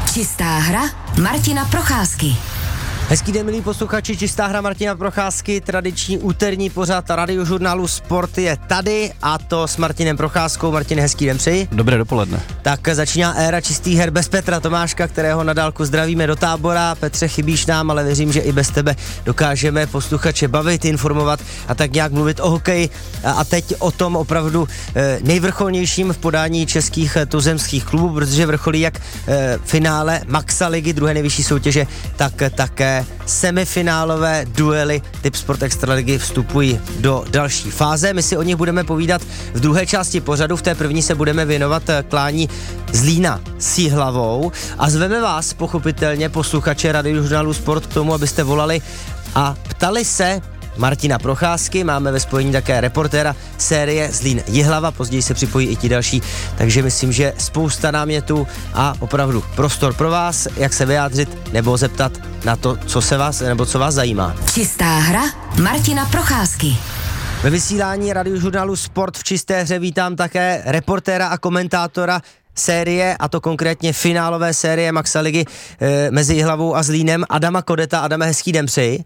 Čistá hra Martina Procházky. Hezký den, milí posluchači, Čistá hra Martina Procházky, tradiční úterní pořad radiožurnálu Sport je tady, a to s Martinem Procházkou. Martin, hezký den přeji. Dobré dopoledne. Tak začíná éra čistých her bez Petra Tomáška, kterého na dálku zdravíme do Tábora. Petře, chybíš nám, ale věřím, že i bez tebe dokážeme posluchače bavit, informovat a tak nějak mluvit o hokeji. A teď o tom opravdu nejvrcholnějším v podání českých tuzemských klubů, protože vrcholí jak finále Maxa ligy, druhé nejvyšší soutěže, tak také semifinálové duely Tipsport Extraligy vstupují do další fáze. My si o nich budeme povídat v druhé části pořadu. V té první se budeme věnovat klání Zlína s Jihlavou a zveme vás pochopitelně, posluchače radiožurnálu Sport, k tomu, abyste volali a ptali se Martina Procházky. Máme ve spojení také reportéra série Zlín Jihlava, později se připojí i ti další, takže myslím, že spousta námětů a opravdu prostor pro vás, jak se vyjádřit nebo zeptat na to, co vás zajímá. Čistá hra Martina Procházky. Ve vysílání radiožurnálu Sport v čisté hře vítám také reportéra a komentátora série, a to konkrétně finálové série Maxa ligy mezi Jihlavou a Zlínem, Adama Kodeta. Adame, hezký den přeji.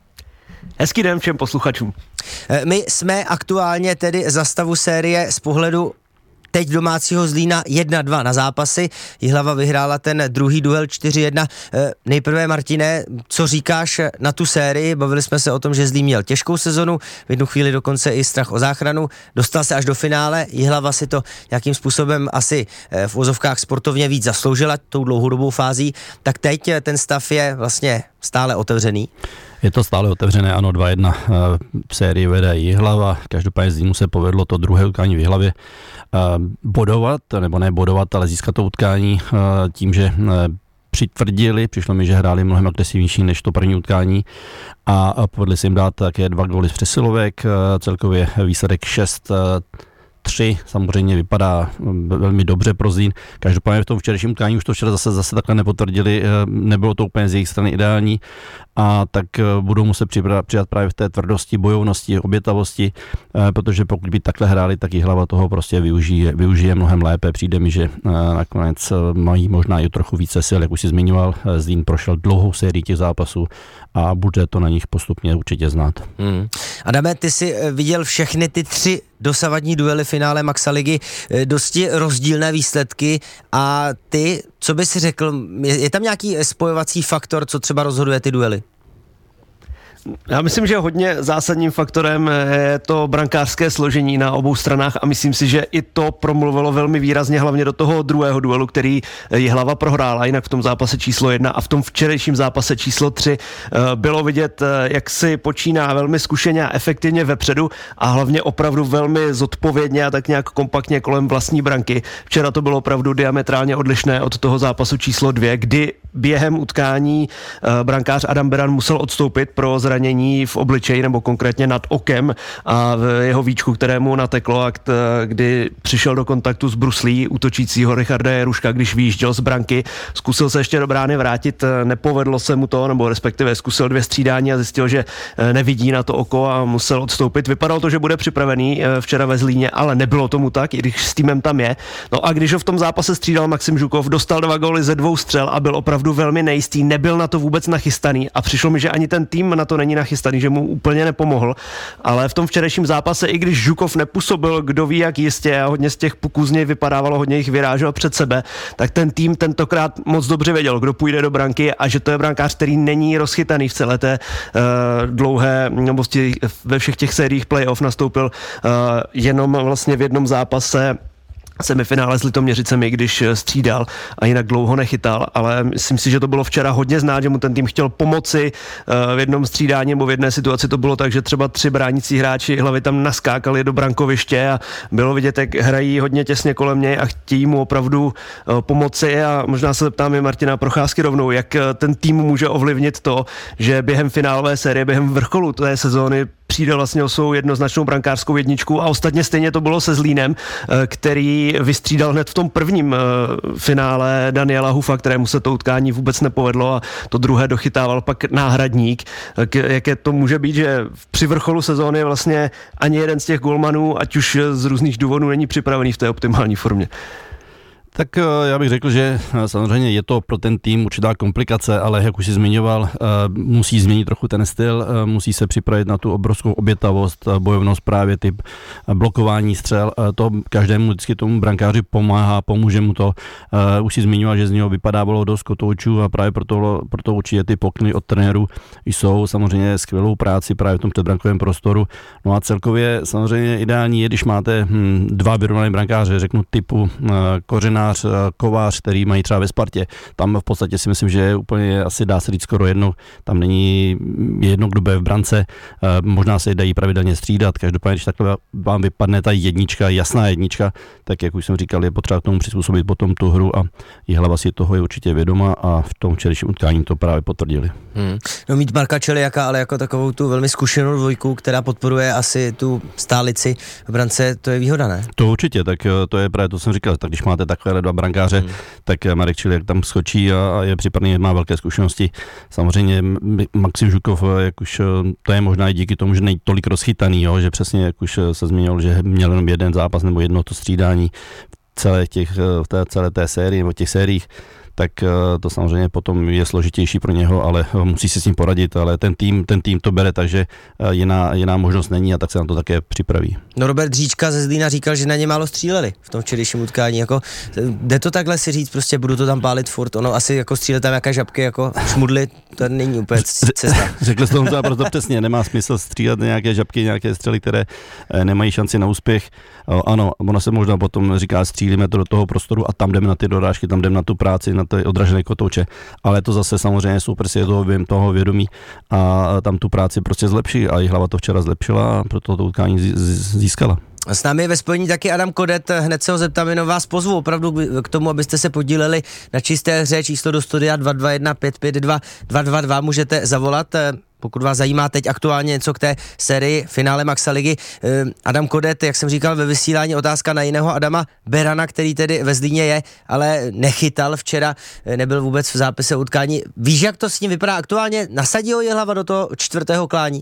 Hezký den všem posluchačům. My jsme aktuálně tedy za stavu série z pohledu teď domácího Zlína 1-2 na zápasy. Jihlava vyhrála ten druhý duel 4-1. Nejprve, Martine, co říkáš na tu sérii? Bavili jsme se o tom, že Zlín měl těžkou sezonu, v jednu chvíli dokonce i strach o záchranu. Dostal se až do finále. Jihlava si to nějakým způsobem asi v uvozovkách sportovně víc zasloužila tou dlouhodobou fází. Tak teď ten stav je vlastně stále otevřený. Je to stále otevřené, ano, 2-1 sérii vede Jihlava. Každopádně Zlínu se povedlo to druhé utkání v Jihlavě bodovat, nebo ne bodovat, ale získat to utkání tím, že přitvrdili, přišlo mi, že hráli mnohem agresivnější než to první utkání a povedli se jim dát také 2 góly z přesilovek, celkově výsledek 6-3, samozřejmě vypadá velmi dobře pro Zlín. Každopádně v tom včerejším utkání už to včera zase takhle nepotvrdili, nebylo to úplně z jejich strany ideální, a tak budou muset přidat právě v té tvrdosti, bojovnosti, obětavosti, protože pokud by takhle hráli, tak Jihlava toho prostě využije mnohem lépe. Přijde mi, že nakonec mají možná i trochu více sil, jak už si zmiňoval. Zlín prošel dlouhou sérii těch zápasů a bude to na nich postupně určitě znát. Adame, ty jsi viděl všechny ty 3 dosavadní duely finále Maxa ligy, dosti rozdílné výsledky, a ty, co bys řekl, je tam nějaký spojovací faktor, co třeba rozhoduje ty duely? Já myslím, že hodně zásadním faktorem je to brankářské složení na obou stranách a myslím si, že i to promluvilo velmi výrazně hlavně do toho druhého duelu, který Jihlava prohrála, jinak v tom zápase číslo 1 a v tom včerejším zápase číslo 3 bylo vidět, jak si počíná velmi zkušeně a efektivně vepředu a hlavně opravdu velmi zodpovědně a tak nějak kompaktně kolem vlastní branky. Včera to bylo opravdu diametrálně odlišné od toho zápasu číslo 2, kdy během utkání brankář Adam Beran musel odstoupit pro zranění v obličeji nebo konkrétně nad okem a v jeho víčku, kterému nateklo, a kdy přišel do kontaktu s bruslí útočícího Richarda Jeruška, když vyjížděl z branky. Zkusil se ještě do brány vrátit, nepovedlo se mu to, nebo respektive zkusil 2 střídání a zjistil, že nevidí na to oko a musel odstoupit. Vypadalo to, že bude připravený včera ve Zlíně, ale nebylo tomu tak, i když s týmem tam je. No a když ho v tom zápase střídal Maxim Žukov, dostal 2 góly ze 2 střel a byl opravdu velmi nejistý, nebyl na to vůbec nachystaný a přišlo mi, že ani ten tým na to není nachystaný, že mu úplně nepomohl, ale v tom včerejším zápase, i když Žukov nepůsobil, kdo ví jak jistě, a hodně z těch puků z něj vypadávalo, hodně jich vyrážel před sebe, tak ten tým tentokrát moc dobře věděl, kdo půjde do branky a že to je brankář, který není rozchytaný v celé té dlouhé, nebo ve všech těch sériích playoff nastoupil jenom vlastně v jednom zápase semifinále s Litoměřicemi, když střídal a jinak dlouho nechytal, ale myslím si, že to bylo včera hodně znát, že mu ten tým chtěl pomoci v jednom střídání nebo v jedné situaci to bylo tak, že třeba 3 bránící hráči hlavy tam naskákali do brankoviště a bylo vidět, jak hrají hodně těsně kolem něj a chtějí mu opravdu pomoci a možná se zeptám i Martina Procházky rovnou, jak ten tým může ovlivnit to, že během finálové série, během vrcholu té sezóny přijde vlastně o svou jednoznačnou brankářskou jedničku a ostatně stejně to bylo se Zlínem, který vystřídal hned v tom prvním finále Daniela Hufa, kterému se to utkání vůbec nepovedlo a to druhé dochytával pak náhradník. Jaké to může být, že při vrcholu sezóny vlastně ani jeden z těch golmanů, ať už z různých důvodů, není připravený v té optimální formě? Tak já bych řekl, že samozřejmě je to pro ten tým určitá komplikace, ale jak už jsi zmiňoval, musí změnit trochu ten styl, musí se připravit na tu obrovskou obětavost, bojovnost, právě typ blokování střel. To každému vždycky tomu brankáři pomáhá, pomůže mu to. Už si zmiňoval, že z něho vypadávalo dost kotoučů a právě proto určitě ty pokyny od trenérů jsou samozřejmě skvělou práci právě v tom předbrankovém prostoru. No a celkově samozřejmě ideální je, když máte dva vyrovnané brankáře, řeknu typu Kořenář, Kovář, který mají třeba ve Spartě. Tam v podstatě si myslím, že úplně asi dá se říct skoro jedno. Tam není jedno, kdo bude v brance. Možná se dají pravidelně střídat. Každopádně, když takhle vám vypadne ta jednička, jasná jednička, tak jak už jsem říkal, je potřeba k tomu přizpůsobit potom tu hru a Jihlava si toho je určitě vědoma a v tom včerejším utkání to právě potvrdili. No mít Marka Čeliaka, ale jako takovou tu velmi zkušenou dvojku, která podporuje asi tu stálici v brance, to je výhoda, ne? To určitě, tak to je právě to, jsem říkal, tak když máte takové dva brankáře, tak Marek Čeliak tam skočí a je připravený, má velké zkušenosti. Samozřejmě Maxim Žukov, jak už to je možná i díky tomu, že není tolik rozchytaný, jo, že přesně jak už se zmínil, že měl jenom jeden zápas nebo jedno to střídání v celé té sérii nebo těch sériích, tak to samozřejmě potom je složitější pro něho, ale musí si s ním poradit, ale ten tým to bere, takže jiná možnost není a tak se na to také připraví. No Robert Říčka ze Zlína říkal, že na ně málo stříleli v tom včerejším utkání, jako jde to takhle si říct, prostě budu to tam pálit furt, ono asi jako střílet tam nějaké žabky, jako šmudly, to není úplně cesta. Řekl jsi to naprosto přesně, nemá smysl střílet nějaké žabky, nějaké střely, které nemají šanci na úspěch. Ano, ono se možná potom říká, střílíme to do toho prostoru a tam jdeme na ty dorážky, tam jdeme na tu práci, na ty odražené kotouče, ale to zase samozřejmě super si je toho vědomí a tam tu práci prostě zlepší a Jihlava to včera zlepšila a proto to utkání získala. S námi je ve spojení taky Adam Kodet, hned se ho zeptám, jenom vás pozvu opravdu k tomu, abyste se podíleli na čisté hře, číslo do studia 221 552 222, můžete zavolat, pokud vás zajímá teď aktuálně něco k té sérii finále Maxa ligy. Adam Kodet, jak jsem říkal ve vysílání, otázka na jiného Adama Berana, který tedy ve Zlíně je, ale nechytal včera, nebyl vůbec v zápise utkání. Víš, jak to s ním vypadá aktuálně? Nasadí ho Jihlava do toho čtvrtého klání?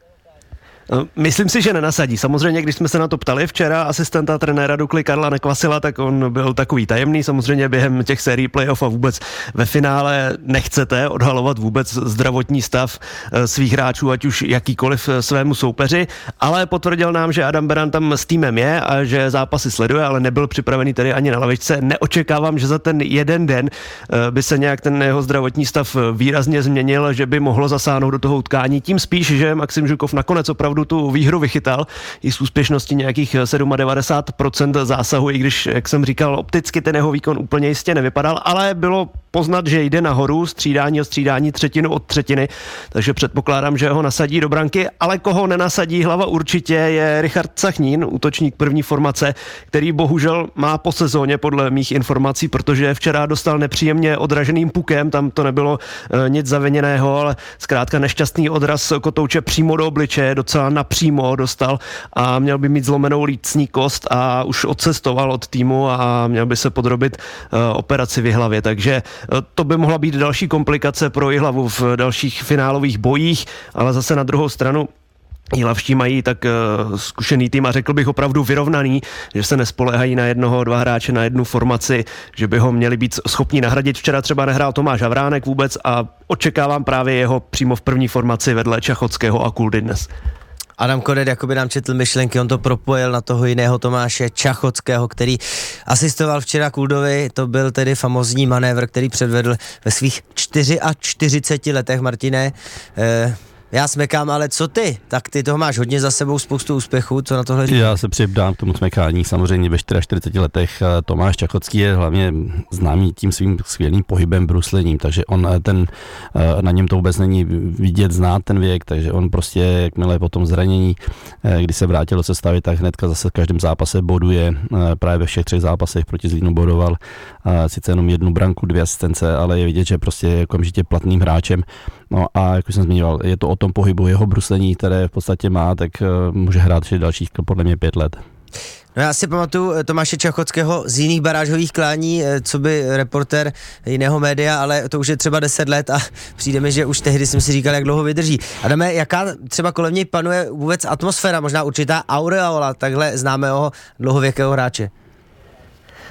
Myslím si, že nenasadí. Samozřejmě, když jsme se na to ptali včera asistenta trenéra Dukly Karla Nekvasila, tak on byl takový tajemný. Samozřejmě během těch sérií playoff a vůbec ve finále nechcete odhalovat vůbec zdravotní stav svých hráčů, ať už jakýkoliv svému soupeři, ale potvrdil nám, že Adam Beran tam s týmem je a že zápasy sleduje, ale nebyl připravený tedy ani na lavičce. Neočekávám, že za ten jeden den by se nějak ten jeho zdravotní stav výrazně změnil, že by mohlo zasáhnout do toho utkání. Tím spíš, že Maxim Žukov nakonec opravdu tu výhru vychytal i s úspěšností nějakých 97% zásahu, i když, jak jsem říkal, opticky ten jeho výkon úplně jistě nevypadal, ale bylo poznat, že jde nahoru, střídání o střídání, třetinu od třetiny, takže předpokládám, že ho nasadí do branky, ale koho nenasadí Jihlava určitě je Richard Sachnín, útočník první formace, který bohužel má po sezóně podle mých informací, protože včera dostal nepříjemně odraženým pukem, tam to nebylo nic zaviněného, ale zkrátka nešťastný odraz kotouče přímo do obličeje, docela napřímo dostal a měl by mít zlomenou lícní kost a už odcestoval od týmu a měl by se podrobit operaci v Jihlavě, takže to by mohla být další komplikace pro Jihlavu v dalších finálových bojích, ale zase na druhou stranu Jihlavští mají tak zkušený tým a řekl bych opravdu vyrovnaný, že se nespoléhají na jednoho, dva hráče, na jednu formaci, že by ho měli být schopni nahradit. Včera třeba nehrál Tomáš Havránek vůbec a očekávám právě jeho přímo v první formaci vedle Čachockého a Kuldy dnes. Adam Kodet jakoby nám četl myšlenky, on to propojil na toho jiného Tomáše Čachockého, který asistoval včera Kuldovi, to byl tedy famózní manévr, který předvedl ve svých 44 letech, Martine. Já smekám, ale co ty? Tak ty toho máš hodně za sebou, spoustu úspěchů, co na tohle říkáš? Já se přidám k tomu smekání, samozřejmě ve 44 letech Tomáš Čachocký je hlavně známý tím svým skvělým pohybem, bruslením, takže on na něm to vůbec není vidět, znát ten věk, takže on prostě, jakmile po tom zranění, kdy se vrátil do sestavy, tak hnedka zase v každém zápase boduje, právě ve všech 3 zápasech proti Zlínu bodoval, sice jenom 1 branku, 2 asistence, ale je vidět, že prostě je okamžitě platným hráčem. No a jak už jsem zmiňoval, je to o tom pohybu jeho bruslení, které v podstatě má, tak může hrát ještě dalších podle mě 5 let. No já si pamatuju Tomáše Čachockého z jiných barážových klání, co by reporter jiného média, ale to už je třeba 10 let a přijde mi, že už tehdy jsem si říkal, jak dlouho vydrží. Adame, jaká třeba kolem něj panuje vůbec atmosféra, možná určitá aureola takhle známého dlouhověkého hráče?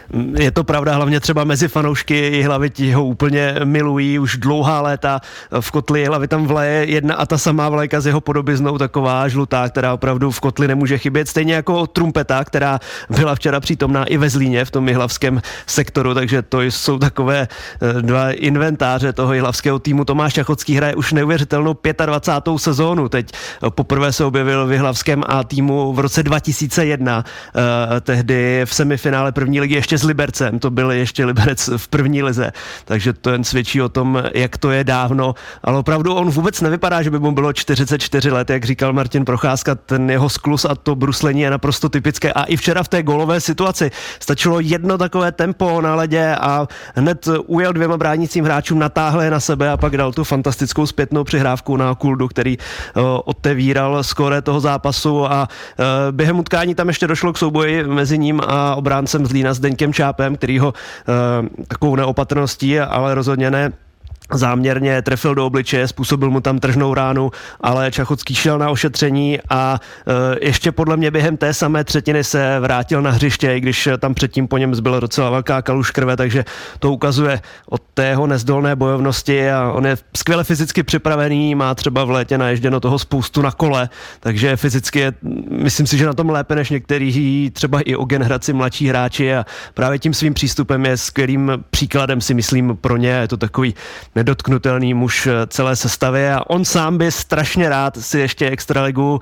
je to pravda, hlavně třeba mezi fanoušky Jihlavy, ti ho úplně milují už dlouhá léta. V kotli Jihlavy tam vlaje jedna a ta samá vlajka s jeho podobiznou, taková žlutá, která opravdu v kotli nemůže chybět. Stejně jako trumpeta, která byla včera přítomná i ve Zlíně v tom jihlavském sektoru, takže to jsou takové dva inventáře toho jihlavského týmu. Tomáš Čachocký hraje už neuvěřitelnou 25. sezónu. Teď poprvé se objevil v jihlavském A týmu v roce 2001, tehdy v semifinále první ligy ještě s Libercem, to byl ještě Liberec v první lize, takže to jen svědčí o tom, jak to je dávno, ale opravdu on vůbec nevypadá, že by mu bylo 44 let, jak říkal Martin Procházka, ten jeho skluz a to bruslení je naprosto typické a i včera v té gólové situaci stačilo jedno takové tempo na ledě a hned ujel dvěma bránícím hráčům, natáhl je na sebe a pak dal tu fantastickou zpětnou přihrávku na Kuldu, který otevíral skóre toho zápasu a během utkání tam ještě došlo k souboji mezi ním a obráncem Zlína Zdeňkem Čápem, který ho takovou neopatrností, ale rozhodně ne záměrně trefil do obličeje, způsobil mu tam tržnou ránu, ale Čachocký šel na ošetření a ještě podle mě během té samé třetiny se vrátil na hřiště, i když tam předtím po něm zbyla docela velká kaluž krve, takže to ukazuje od tého nezdolné bojovnosti a on je skvěle fyzicky připravený, má třeba v létě naježděno toho spoustu na kole, takže fyzicky je, myslím si, že na tom lépe než některý třeba i o generaci mladší hráči a právě tím svým přístupem je skvělým příkladem, si myslím, pro ně. Je to takový nedotknutelný muž celé sestavy a on sám by strašně rád si ještě extraligu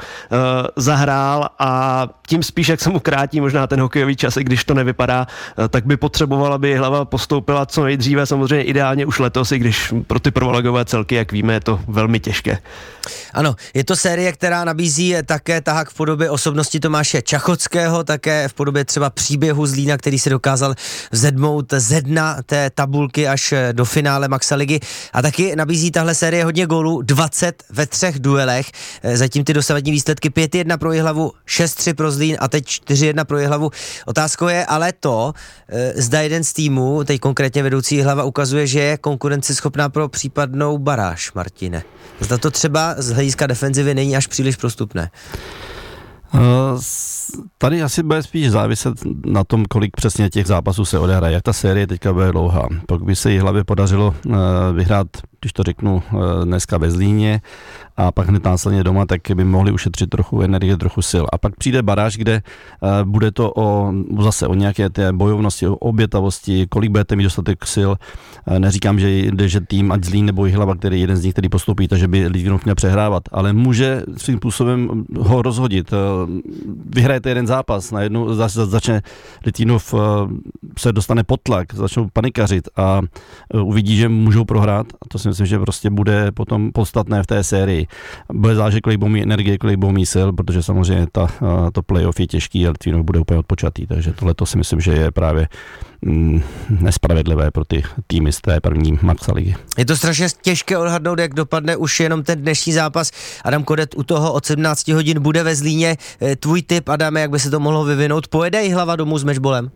zahrál a tím spíš, jak se mu krátí možná ten hokejový čas, i když to nevypadá, tak by potřeboval, aby Jihlava postoupila co nejdříve, samozřejmě ideálně už letos, i když pro ty prvoligové celky, jak víme, je to velmi těžké. Ano, je to série, která nabízí také tahák v podobě osobnosti Tomáše Čachockého, také v podobě třeba příběhu Zlína, který se dokázal vzedmout ze dna té tabulky až do finále Maxaligy. A taky nabízí tahle série hodně gólů, 20 ve 3 duelech. Zatím ty dosavadní výsledky 5-1 pro Jihlavu, 6-3 pro Zlín a teď 4-1 pro Jihlavu. Otázkou je ale to, zda jeden z týmů, teď konkrétně vedoucí Jihlava, ukazuje, že je konkurenceschopná pro případnou baráž, Martine. Zda to třeba z hlediska defenzivy není až příliš prostupné. Tady asi bude spíš záviset na tom, kolik přesně těch zápasů se odehraje, jak ta série teďka bude dlouhá. Pokud by se Jihlavě podařilo vyhrát, když to řeknu, dneska ve Zlíně a pak hned následně doma, tak by mohli ušetřit trochu energie, trochu sil. A pak přijde baráž, kde bude to zase o nějaké té bojovnosti, o obětavosti, kolik budete mít dostatek sil. Neříkám, že tým, ať Zlín nebo Jihlava, který jeden z nich, který postoupí, takže by Litvinov měl přehrávat, ale může svým způsobem ho rozhodit. Vyhrajete jeden zápas, najednou začne Litvinov, se dostane pod tlak, začnou panikařit a uvidí, že můžou prohrát. A to si myslím, že prostě bude potom podstatné v té sérii. Bude záležet, kolik budou mít energie, kolik budou mít sil, protože samozřejmě to playoff je těžký a Litvinov bude úplně odpočatý, takže tohle to si myslím, že je právě nespravedlivé pro ty týmy z té první Maxaligy. Je to strašně těžké odhadnout, jak dopadne už jenom ten dnešní zápas. Adam Kodet u toho od 17 hodin bude ve Zlíně. Tvůj tip, Adame, jak by se to mohlo vyvinout? Pojede Jihlava domů s mečbolem?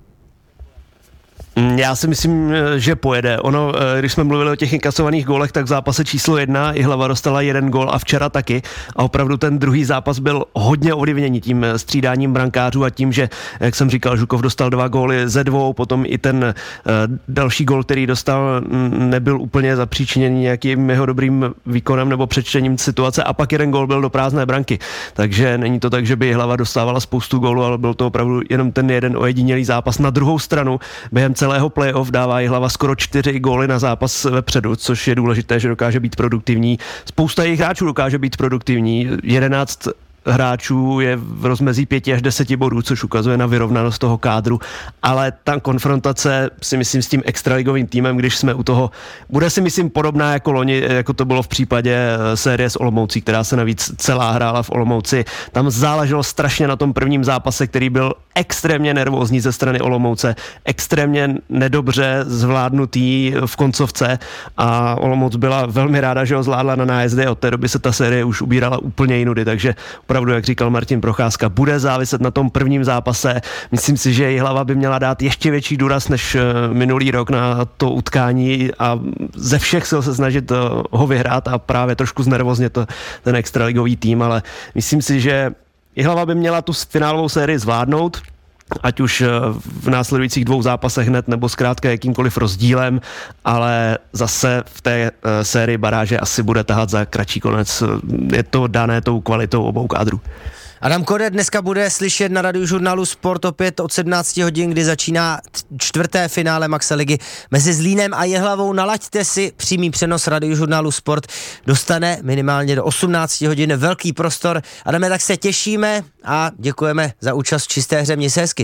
Já si myslím, že pojede. Ono, když jsme mluvili o těch inkasovaných gólech, tak v zápase číslo 1 Jihlava dostala 1 gól a včera taky. A opravdu ten druhý zápas byl hodně ovlivněný tím střídáním brankářů a tím, že, jak jsem říkal, Žukov dostal 2 góly ze 2, potom i ten další gól, který dostal, nebyl úplně zapříčiněný nějakým jeho dobrým výkonem nebo přečtením situace a pak 1 gól byl do prázdné branky. Takže není to tak, že by Jihlava dostávala spoustu gólů, ale byl to opravdu jenom ten jeden ojedinělý zápas. Na druhou stranu, během celého playoff dává Jihlava skoro 4 góly na zápas vepředu, což je důležité, že dokáže být produktivní. Spousta jejich hráčů dokáže být produktivní. 11 hráčů je v rozmezí 5 až 10 bodů, což ukazuje na vyrovnanost toho kádru, ale ta konfrontace, si myslím, s tím extraligovým týmem, když jsme u toho, bude si myslím podobná jako loni, jako to bylo v případě série s Olomoucí, která se navíc celá hrála v Olomouci. Tam záleželo strašně na tom prvním zápase, který byl extrémně nervózní ze strany Olomouce, extrémně nedobře zvládnutý v koncovce a Olomouc byla velmi ráda, že ho zvládla na nájezdy a od té doby se ta série už ubírala úplně jinudy, takže opravdu, jak říkal Martin Procházka, bude záviset na tom prvním zápase. Myslím si, že Jihlava by měla dát ještě větší důraz než minulý rok na to utkání a ze všech sil se snažit ho vyhrát a právě trošku znervoznět ten extraligový tým, ale myslím si, že Jihlava by měla tu finálovou sérii zvládnout. ať už v následujících 2 zápasech hned, nebo zkrátka jakýmkoliv rozdílem, ale zase v té sérii baráže asi bude tahat za kratší konec. Je to dané tou kvalitou obou kádrů. Adam Kode dneska bude slyšet na Radiožurnálu Sport opět od 17 hodin, kdy začíná 4. finále Maxa ligy mezi Zlínem a Jihlavou. Nalaďte si přímý přenos Radiožurnálu Sport, dostane minimálně do 18 hodin velký prostor. Adame, tak se těšíme a děkujeme za účast v čisté hře. Měj se hezky.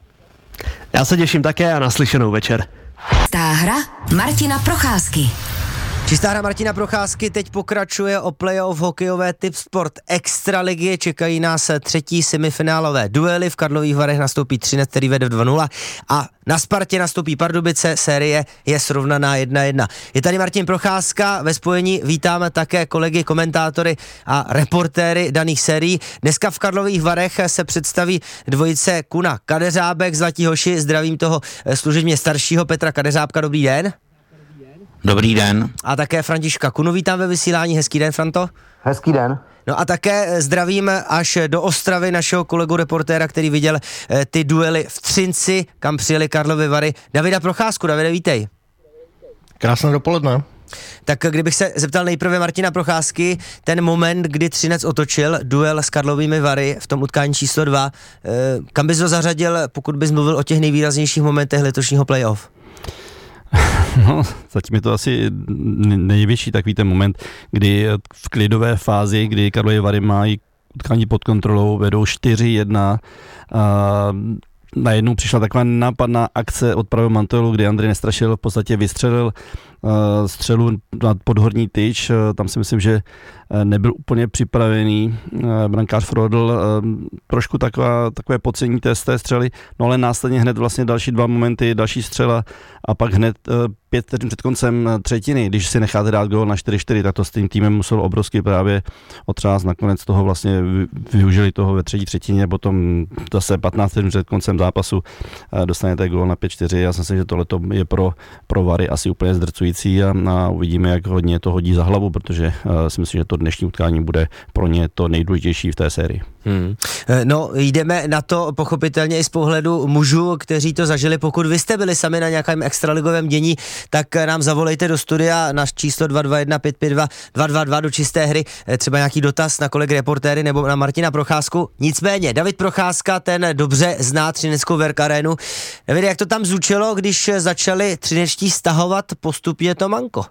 Já se těším také a naslyšenou večer. Čistá hra Martina Procházky. Čistá hra Martina Procházky teď pokračuje o playoff hokejové Tipsport Extraligy. Čekají nás 3. semifinálové duely. V Karlových Varech nastoupí Třinec, který vede 2-0 a na Spartě nastoupí Pardubice. Série je srovnaná 1-1. Je tady Martin Procházka, ve spojení vítáme také kolegy, komentátory a reportéry daných sérií. Dneska v Karlových Varech se představí dvojice Kuna Kadeřábek, Zlatí hoši. Zdravím toho služebně staršího Petra Kadeřábka, dobrý den. Dobrý den. A také Františka Kunu vítám ve vysílání. Hezký den, Franto. Hezký den. No a také zdravím až do Ostravy našeho kolegu reportéra, který viděl ty duely v Třinci, kam přijeli Karlovy Vary. Davida Procházku. Davide, vítej. Krásné dopoledne. Tak kdybych se zeptal nejprve Martina Procházky, ten moment, kdy Třinec otočil duel s Karlovými Vary v tom utkání číslo 2, kam bys ho zařadil, pokud bys mluvil o těch nejvýraznějších momentech letošního playoff? No, zatím je to asi největší takový ten moment, kdy v klidové fázi, kdy Karlovy Vary mají utkání pod kontrolou, vedou 4-1. Najednou přišla taková nápadná akce od pravého mantelu, kdy Andrej Nestrašil v podstatě vystřelil střelu na podhorní tyč. Tam si myslím, že nebyl úplně připravený brankář Frodl, trošku takové podcenění té střely, no ale následně hned vlastně další 2 momenty, další střela a pak hned 5 vteřin před koncem třetiny, když si necháte dát gól na 4-4, tak to s tím týmem muselo obrovsky právě otřást, nakonec toho vlastně využili toho ve třetí třetině, potom zase 15 vteřin před koncem zápasu dostanete gól na 5-4. Já si myslím, že tohleto je pro Vary asi úplně zdrcující a uvidíme, jak hodně to hodí za hlavu, protože si myslím, že to dnešní utkání bude pro ně to nejdůležitější v té sérii. No, jdeme na to pochopitelně i z pohledu mužů, kteří to zažili. Pokud vy jste byli sami na nějakém extraligovém dění, tak nám zavolejte do studia na číslo 221 552 222 do čisté hry. Třeba nějaký dotaz na kolegy reportéry nebo na Martina Procházku. Nicméně, David Procházka, ten dobře zná třineckou Werk Arenu. David, jak to tam zvučilo, když začali třinečtí stahovat postupně to manko?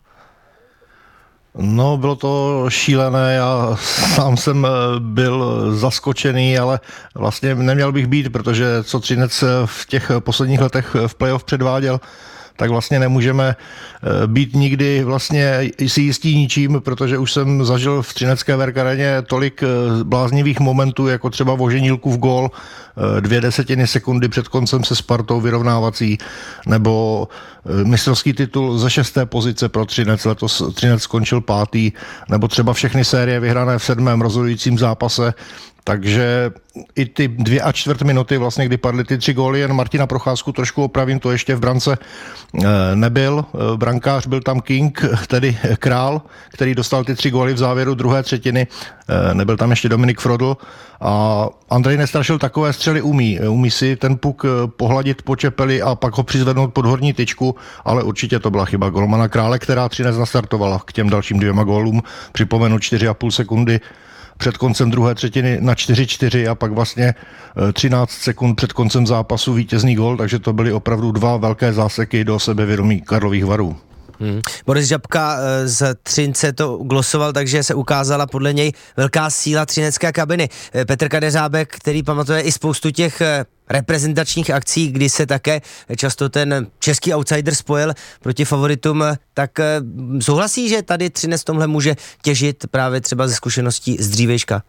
No, bylo to šílené, já sám jsem byl zaskočený, ale vlastně neměl bych být, protože co Třinec v těch posledních letech v playoff předváděl, tak vlastně nemůžeme být nikdy vlastně si jistí ničím, protože už jsem zažil v třinecké Werk Areně tolik bláznivých momentů, jako třeba Voženílkův gól 0,2 sekundy před koncem se Spartou vyrovnávací, nebo mistrovský titul ze 6. pozice pro Třinec, letos Třinec skončil 5., nebo třeba všechny série vyhrané v 7. rozhodujícím zápase. Takže i ty 2,25 minuty, vlastně, kdy padly ty 3 góly, jen Martina Procházku trošku opravím, to ještě v brance nebyl. Brankář byl tam King, tedy Král, který dostal ty 3 góly v závěru druhé třetiny. Nebyl tam ještě Dominik Frodl. A Andrej Nestrašil takové střely umí. Umí si ten puk pohladit po čepeli a pak ho přizvednout pod horní tyčku, ale určitě to byla chyba golmana Krále, která Třinec nastartovala k těm dalším 2 gólům. Připomenu 4,5 sekundy před koncem druhé třetiny na 4-4 a pak vlastně 13 sekund před koncem zápasu vítězný gól, takže to byly opravdu 2 velké záseky do sebevědomí Karlových Varů. Boris Žabka z Třince to glosoval, takže se ukázala podle něj velká síla třinecké kabiny. Petr Kadeřábek, který pamatuje i spoustu těch reprezentačních akcí, kdy se také často ten český outsider spojil proti favoritům, tak souhlasí, že tady Třinec tomhle může těžit právě třeba ze zkušeností z dřívejška?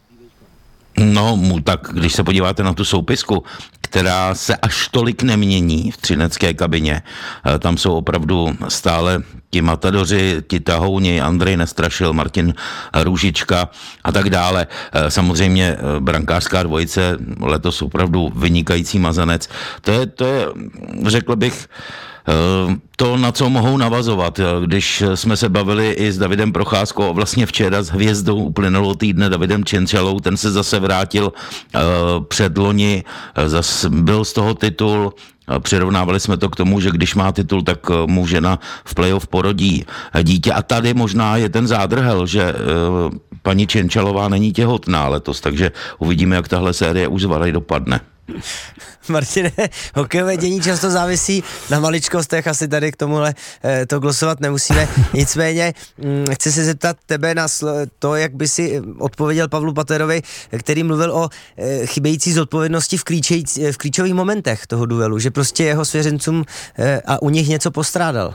No, tak když se podíváte na tu soupisku, která se až tolik nemění v třinecké kabině, tam jsou opravdu stále ti matadoři, ti tahouni, Andrej Nestrašil, Martin Růžička a tak dále. Samozřejmě brankářská dvojice, letos opravdu vynikající mazanec. To je, řekl bych, To, na co mohou navazovat, když jsme se bavili i s Davidem Procházkou a vlastně včera s hvězdou uplynulého týdne Davidem Čenčalou, ten se zase vrátil předloni, zase byl z toho titul, přirovnávali jsme to k tomu, že když má titul, tak mu žena v playoff porodí dítě a tady možná je ten zádrhel, že paní Čenčalová není těhotná letos, takže uvidíme, jak tahle série už z Varech dopadne. Martine, hokejové dění často závisí na maličkostech, asi tady k tomuhle to glosovat nemusíme. Nicméně chci se zeptat tebe na to, jak by si odpověděl Pavlu Paterovi, který mluvil o chybějící zodpovědnosti v klíčových momentech toho duelu, že prostě jeho svěřencům a u nich něco postrádal.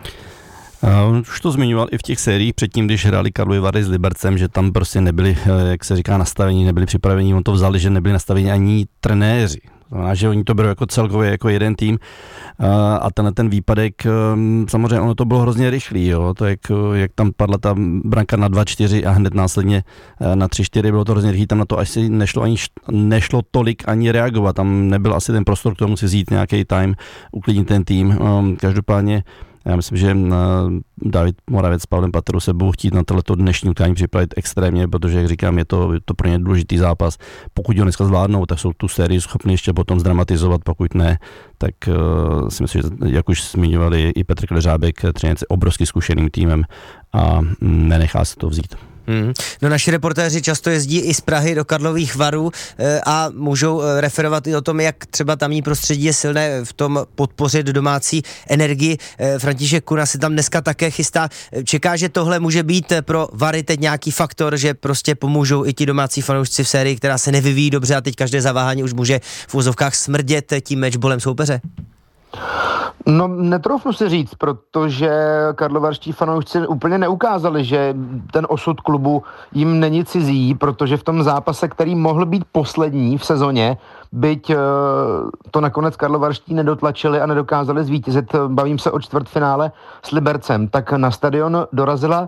Už to zmiňoval i v těch sériích předtím, když hráli Karlovy Vary s Libercem, že tam prostě nebyli, jak se říká, nastavení, nebyli připraveni, on to vzali, že nebyli nastaveni ani trenéři. Znamená, že oni to berou jako celkově, jako jeden tým a ten výpadek, samozřejmě ono to bylo hrozně rychlý, jo, to jak tam padla ta branka na 2-4 a hned následně na 3-4, bylo to hrozně rychlý, tam na to asi nešlo tolik ani reagovat, tam nebyl asi ten prostor k tomu si vzít nějaký time, uklidnit ten tým, každopádně já myslím, že David Moravec s Pavlem Paterou se budou chtít na tohleto dnešní utkání připravit extrémně, protože, jak říkám, je to pro ně důležitý zápas. Pokud ho dneska zvládnou, tak jsou tu sérii schopni ještě potom zdramatizovat, pokud ne, tak si myslím, že jak už zmiňovali i Petr Kleřábek, Třinec je obrovsky zkušeným týmem a nenechá se to vzít. No, naši reportéři často jezdí i z Prahy do Karlových Varů a můžou referovat i o tom, jak třeba tamní prostředí je silné v tom podpořit domácí energii. František Kuna se tam dneska také chystá. Čeká, že tohle může být pro Vary teď nějaký faktor, že prostě pomůžou i ti domácí fanoušci v sérii, která se nevyvíjí dobře a teď každé zaváhání už může v úzovkách smrdět tím matchbolem soupeře? No, netroufnu si říct, protože karlovarští fanoušci úplně neukázali, že ten osud klubu jim není cizí, protože v tom zápase, který mohl být poslední v sezóně, byť to nakonec karlovarští nedotlačili a nedokázali zvítězit, bavím se o čtvrtfinále s Libercem, tak na stadion dorazila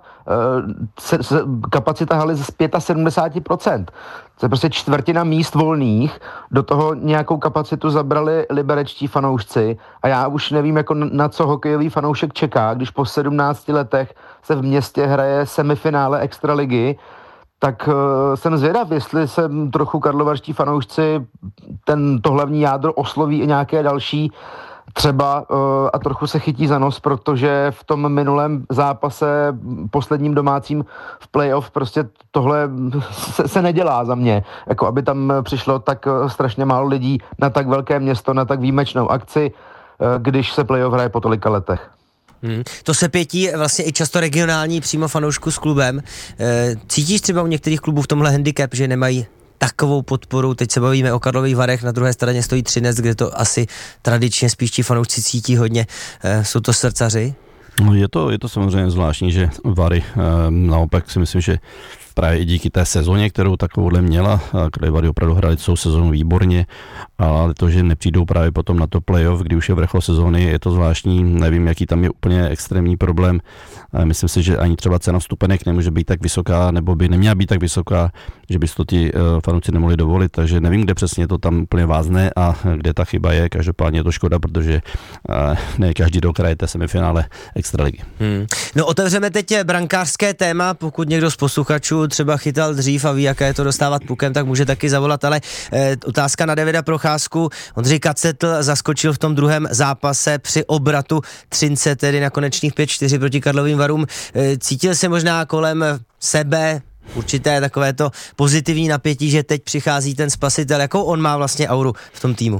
kapacita haly z 75%. To je prostě čtvrtina míst volných, do toho nějakou kapacitu zabrali liberečtí fanoušci a já už nevím, jako na co hokejový fanoušek čeká, když po 17 letech se v městě hraje semifinále extraligy, tak jsem zvědav, jestli se trochu karlovarští fanoušci to hlavní jádro osloví i nějaké další třeba a trochu se chytí za nos, protože v tom minulém zápase posledním domácím v playoff prostě tohle se nedělá za mě. Jako aby tam přišlo tak strašně málo lidí na tak velké město, na tak výjimečnou akci, když se playoff hraje po tolika letech. To se pětí vlastně i často regionální přímo fanoušku s klubem. Cítíš třeba u některých klubů v tomhle handicap, že nemají takovou podporu? Teď se bavíme o Karlových Varech, na druhé straně stojí Třinec, kde to asi tradičně spíš ti fanoušci cítí hodně. Jsou to srdcaři? No, je to samozřejmě zvláštní, že Vary naopak si myslím, že právě i díky té sezóně, kterou takovouhle měla, kde Vary opravdu hráli celou sezónu výborně, ale to, že nepřijdou právě potom na to playoff, kdy už je vrchol sezóny, je to zvláštní, nevím, jaký tam je úplně extrémní problém. Myslím si, že ani třeba cena vstupenek nemůže být tak vysoká, nebo by neměla být tak vysoká, že by to ti fanoušci nemohli dovolit, takže nevím, kde přesně to tam úplně vázne a kde ta chyba je, každopádně je to škoda, protože ne každý rok hrajete semifinále extraligy. No, otevřeme teď brankářské téma, pokud někdo z posluchačů třeba chytal dřív a ví, jaké je to dostávat pukem, tak může taky zavolat, ale otázka na Davida Procházku. Ondřej Kacetl zaskočil v tom druhém zápase při obratu Třince, tedy na konečných 5-4 proti Karlovým Varům. Cítil se možná kolem sebe určité takovéto pozitivní napětí, že teď přichází ten spasitel. Jakou on má vlastně auru v tom týmu?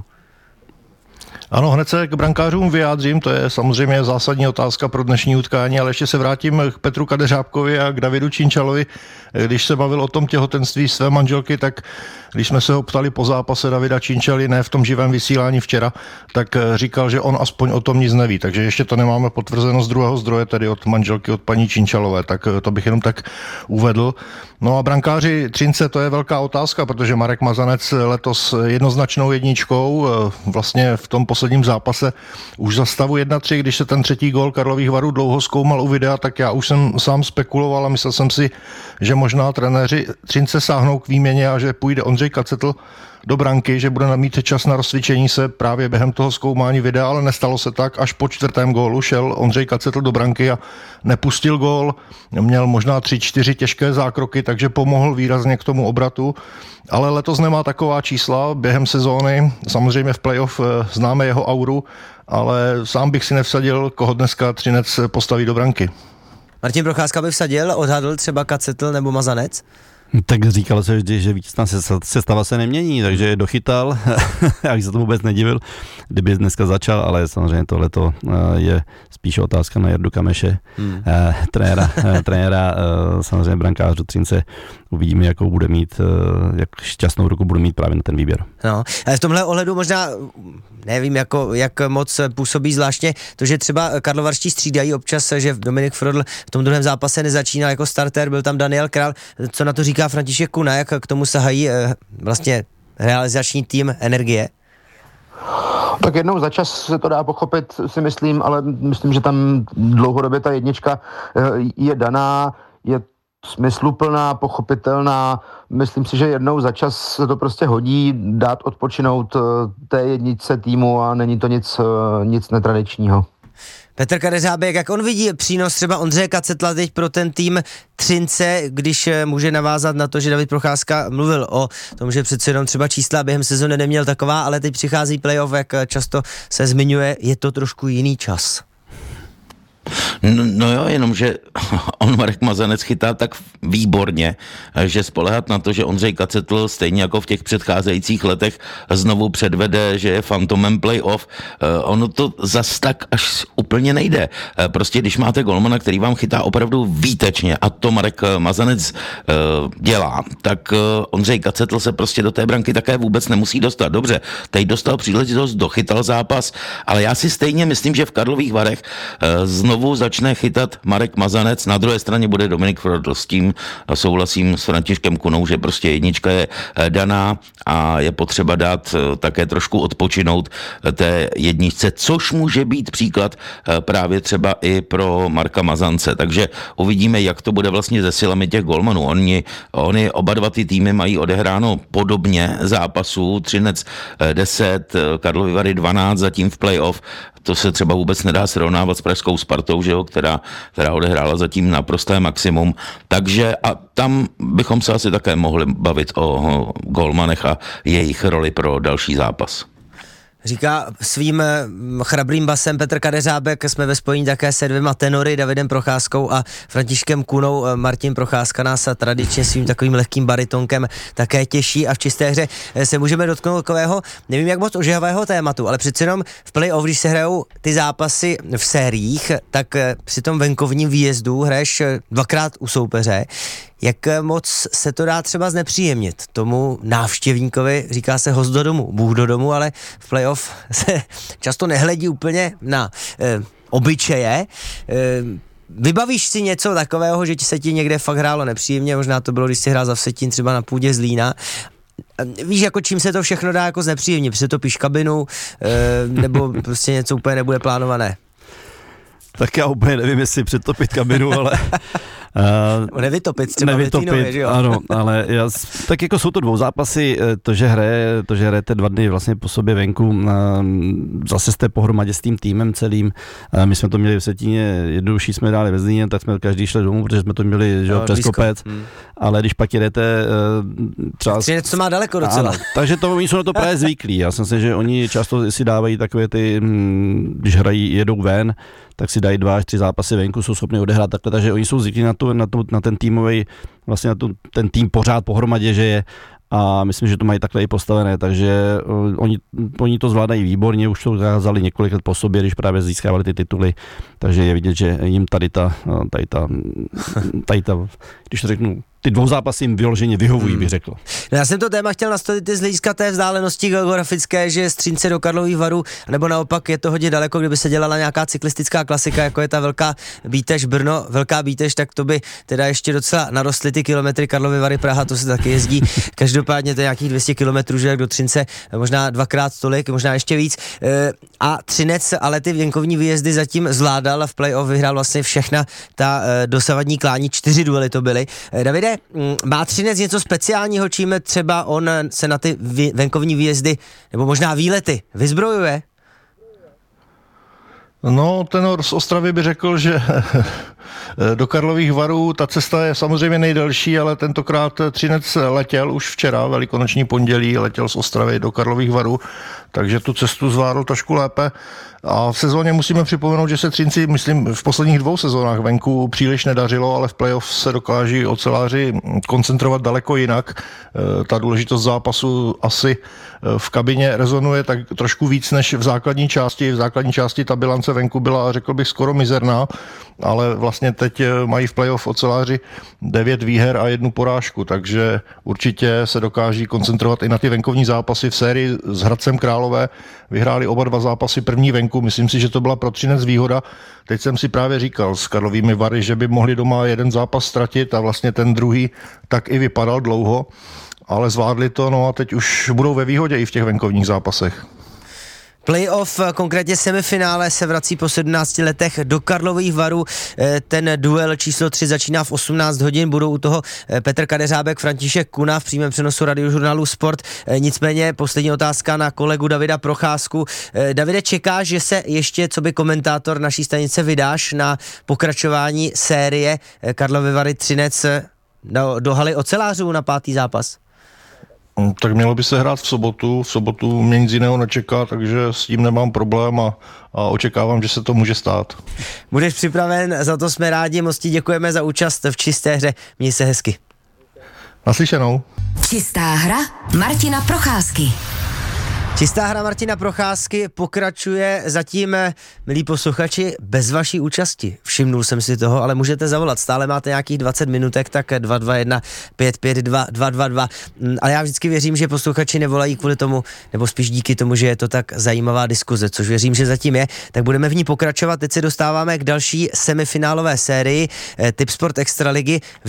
Ano, hned se k brankářům vyjádřím, to je samozřejmě zásadní otázka pro dnešní utkání, ale ještě se vrátím k Petru Kadeřábkovi a k Davidu Činčalovi. Když se bavil o tom těhotenství své manželky, tak když jsme se ho ptali po zápase Davida Činčaly, ne v tom živém vysílání včera, tak říkal, že on aspoň o tom nic neví, takže ještě to nemáme potvrzeno z druhého zdroje, tedy od manželky, od paní Činčalové, tak to bych jenom tak uvedl. No a brankáři Třince, to je velká otázka, protože Marek Mazanec letos jednoznačnou jedničkou, vlastně v tom posledním zápase už za stavu 1-3, když se ten třetí gól Karlových Varů dlouho zkoumal u videa, tak já už jsem sám spekuloval a myslel jsem si, že možná trenéři Třince sáhnou k výměně a že půjde Ondřej Kacetl do branky, že bude mít čas na rozcvičení se právě během toho zkoumání videa, ale nestalo se tak. Až po 4. gólu šel Ondřej Kacetl do branky a nepustil gól. Měl možná 3-4 těžké zákroky, takže pomohl výrazně k tomu obratu. Ale letos nemá taková čísla během sezóny. Samozřejmě v playoff známe jeho auru, ale sám bych si nevsadil, koho dneska Třinec postaví do branky. Martin Procházka by vsadil, odhadl třeba Kacetl nebo Mazanec? Tak říkalo se vždy, že vítězná sestava se nemění, takže je dochytal, jak se tomu vůbec nedivil, kdyby dneska začal, ale samozřejmě tohleto je spíš otázka na Jardu Kameše, trenéra samozřejmě brankářů Třince. Uvidíme, jakou bude mít, jak šťastnou ruku bude mít právě na ten výběr. No, ale v tomhle ohledu možná, nevím, jak moc působí zvláštně to, že třeba karlovarští střídají občas, že Dominik Frodl v tom druhém zápase nezačínal jako starter, byl tam Daniel Král. Co na to říká František Kuna, jak k tomu sahají vlastně realizační tým Energie? Tak jednou za čas se to dá pochopit, si myslím, ale myslím, že tam dlouhodobě ta jednička je daná, je smysluplná, pochopitelná. Myslím si, že jednou za čas se to prostě hodí dát odpočinout té jedničce týmu a není to nic netradičního. Petr Kadeřábek, jak on vidí přínos třeba Ondřeje Kacetla teď pro ten tým Třince, když může navázat na to, že David Procházka mluvil o tom, že přece jenom třeba čísla během sezóny neměl taková, ale teď přichází playoff, jak často se zmiňuje, je to trošku jiný čas. No jo, jenomže on Marek Mazanec chytá tak výborně, že spoléhat na to, že Ondřej Kacetl stejně jako v těch předcházejících letech znovu předvede, že je fantomem playoff, ono to zas tak až úplně nejde. Prostě když máte golmana, který vám chytá opravdu výtečně a to Marek Mazanec dělá, tak Ondřej Kacetl se prostě do té branky také vůbec nemusí dostat. Dobře, teď dostal příležitost, dochytal zápas, ale já si stejně myslím, že v Karlových Varech znovu začne chytat Marek Mazanec, na druhé straně bude Dominik Frodl. S tím souhlasím s Františkem Kunou, že prostě jednička je daná a je potřeba dát také trošku odpočinout té jedničce, což může být příklad právě třeba i pro Marka Mazance. Takže uvidíme, jak to bude vlastně se silami těch golmanů. Oni oba dva ty týmy mají odehráno podobně zápasů, Třinec 10, Karlovy Vary 12 zatím v playoff. To se třeba vůbec nedá srovnávat s pražskou Spartou, že jo, která odehrála zatím naprosté maximum. Takže a tam bychom se asi také mohli bavit o golmanech a jejich roli pro další zápas. Říká svým chrabrým basem Petr Kadeřábek, jsme ve spojení také se dvěma tenory, Davidem Procházkou a Františkem Kunou. Martin Procházka nás tradičně svým takovým lehkým baritonkem také těší a v čisté hře se můžeme dotknout takového, nevím jak moc ožehavého tématu, ale přeci jenom v play-off, když se hrajou ty zápasy v sériích, tak při tom venkovním výjezdu hraješ dvakrát u soupeře. Jak moc se to dá třeba znepříjemnit tomu návštěvníkovi, říká se host do domu, Bůh do domu, ale v playoff se často nehledí úplně na obyčeje. Vybavíš si něco takového, že se ti někde fakt hrálo nepříjemně, možná to bylo, když si hrál za Vsetín třeba na půdě Zlína. Víš, jako čím se to všechno dá jako znepříjemnit, přetopíš kabinu, nebo prostě něco úplně nebude plánované? Tak já úplně nevím, jestli přetopit kabinu, ale... Nevytopit třeba Větínově, že jo? Ano, ale tak jako jsou to dvou zápasy, to, že hrajete 2 dny vlastně po sobě venku, zase jste pohromadě s tím týmem celým, my jsme to měli v Vsetíně, jednodušší jsme dali ve Zlíně, tak jsme každý šli domů, protože jsme to měli, že jo, přes kopec, ale když pak jedete třeba... Třinec to má daleko docela. Ano, takže oni jsou na to právě zvyklí, já si myslím, že oni často si dávají takové ty, když jedou ven, tak si dají 2 až 3 zápasy venku, jsou schopni odehrát takhle, takže oni jsou zvyklí na ten týmový, vlastně na ten tým pořád pohromadě, že je, a myslím, že to mají takhle i postavené, takže oni to zvládají výborně, už to ukázali několik let po sobě, když právě získávali ty tituly, takže je vidět, že jim tady ta když to řeknu, ty 2 zápasy jim vyloženě vyhovují, bych řekl. No já jsem to téma chtěl nastavit z hlediska té vzdálenosti geografické, že z Třince do Karlových Varů, nebo naopak je to hodně daleko, kdyby se dělala nějaká cyklistická klasika, jako je ta Velká Bítež Brno, Velká Bítež, tak to by teda ještě docela narostly ty kilometry. Karlovy Vary Praha, to se taky jezdí. Každopádně to je nějakých 200 kilometrů, že do Třince, možná 2x tolik, možná ještě víc. A Třinec ale ty venkovní výjezdy zatím zvládal a v play-off vyhrál vlastně všechna ta dosavadní klání, 4 duely to byly. Davide, Martine, má Třinec něco speciálního, čím třeba on se na ty venkovní výjezdy nebo možná výlety vyzbrojuje? No, tenor z Ostravy by řekl, že do Karlových Varů ta cesta je samozřejmě nejdelší, ale tentokrát Třinec letěl už včera, velikonoční pondělí, letěl z Ostravy do Karlových Varů, takže tu cestu zvládl trošku lépe. A v sezóně musíme připomenout, že se Třinci, myslím, v posledních 2 sezónách venku příliš nedařilo, ale v playoff se dokáží oceláři koncentrovat daleko jinak. Ta důležitost zápasu asi v kabině rezonuje tak trošku víc než v základní části. V základní části ta bilance venku byla, řekl bych, skoro mizerná, ale vlastně teď mají v playoff oceláři 9 výher a 1 porážku, takže určitě se dokáží koncentrovat i na ty venkovní zápasy. V sérii s Hradcem Králové vyhráli oba 2 zápasy první venku. Myslím si, že to byla pro Třinec výhoda. Teď jsem si právě říkal s Karlovými Vary, že by mohli doma 1 zápas ztratit a vlastně ten druhý tak i vypadal dlouho, ale zvládli to, no a teď už budou ve výhodě i v těch venkovních zápasech. Playoff, konkrétně semifinále, se vrací po 17 letech do Karlových Varů. Ten duel číslo 3 začíná v 18 hodin. Budou u toho Petr Kadeřábek, František Kuna v přímém přenosu Radiožurnálu Sport. Nicméně poslední otázka na kolegu Davida Procházku. Davide, čekáš, že se ještě, co by komentátor naší stanice, vydáš na pokračování série Karlovy Vary Třinec do haly ocelářů na 5. zápas? Tak mělo by se hrát v sobotu. V sobotu mě nic jiného nečeká, takže s tím nemám problém a očekávám, že se to může stát. Budeš připraven, za to jsme rádi, moc ti děkujeme za účast v Čisté hře. Měj se hezky. Naslyšenou. Čistá hra Martina Procházky. Čistá hra Martina Procházky pokračuje zatím, milí posluchači, bez vaší účasti. Všimnul jsem si toho, ale můžete zavolat. Stále máte nějakých 20 minutek, tak 221 552 222. Ale já vždycky věřím, že posluchači nevolají kvůli tomu, nebo spíš díky tomu, že je to tak zajímavá diskuze, což věřím, že zatím je. Tak budeme v ní pokračovat. Teď se dostáváme k další semifinálové sérii Tipsport Extraligy. V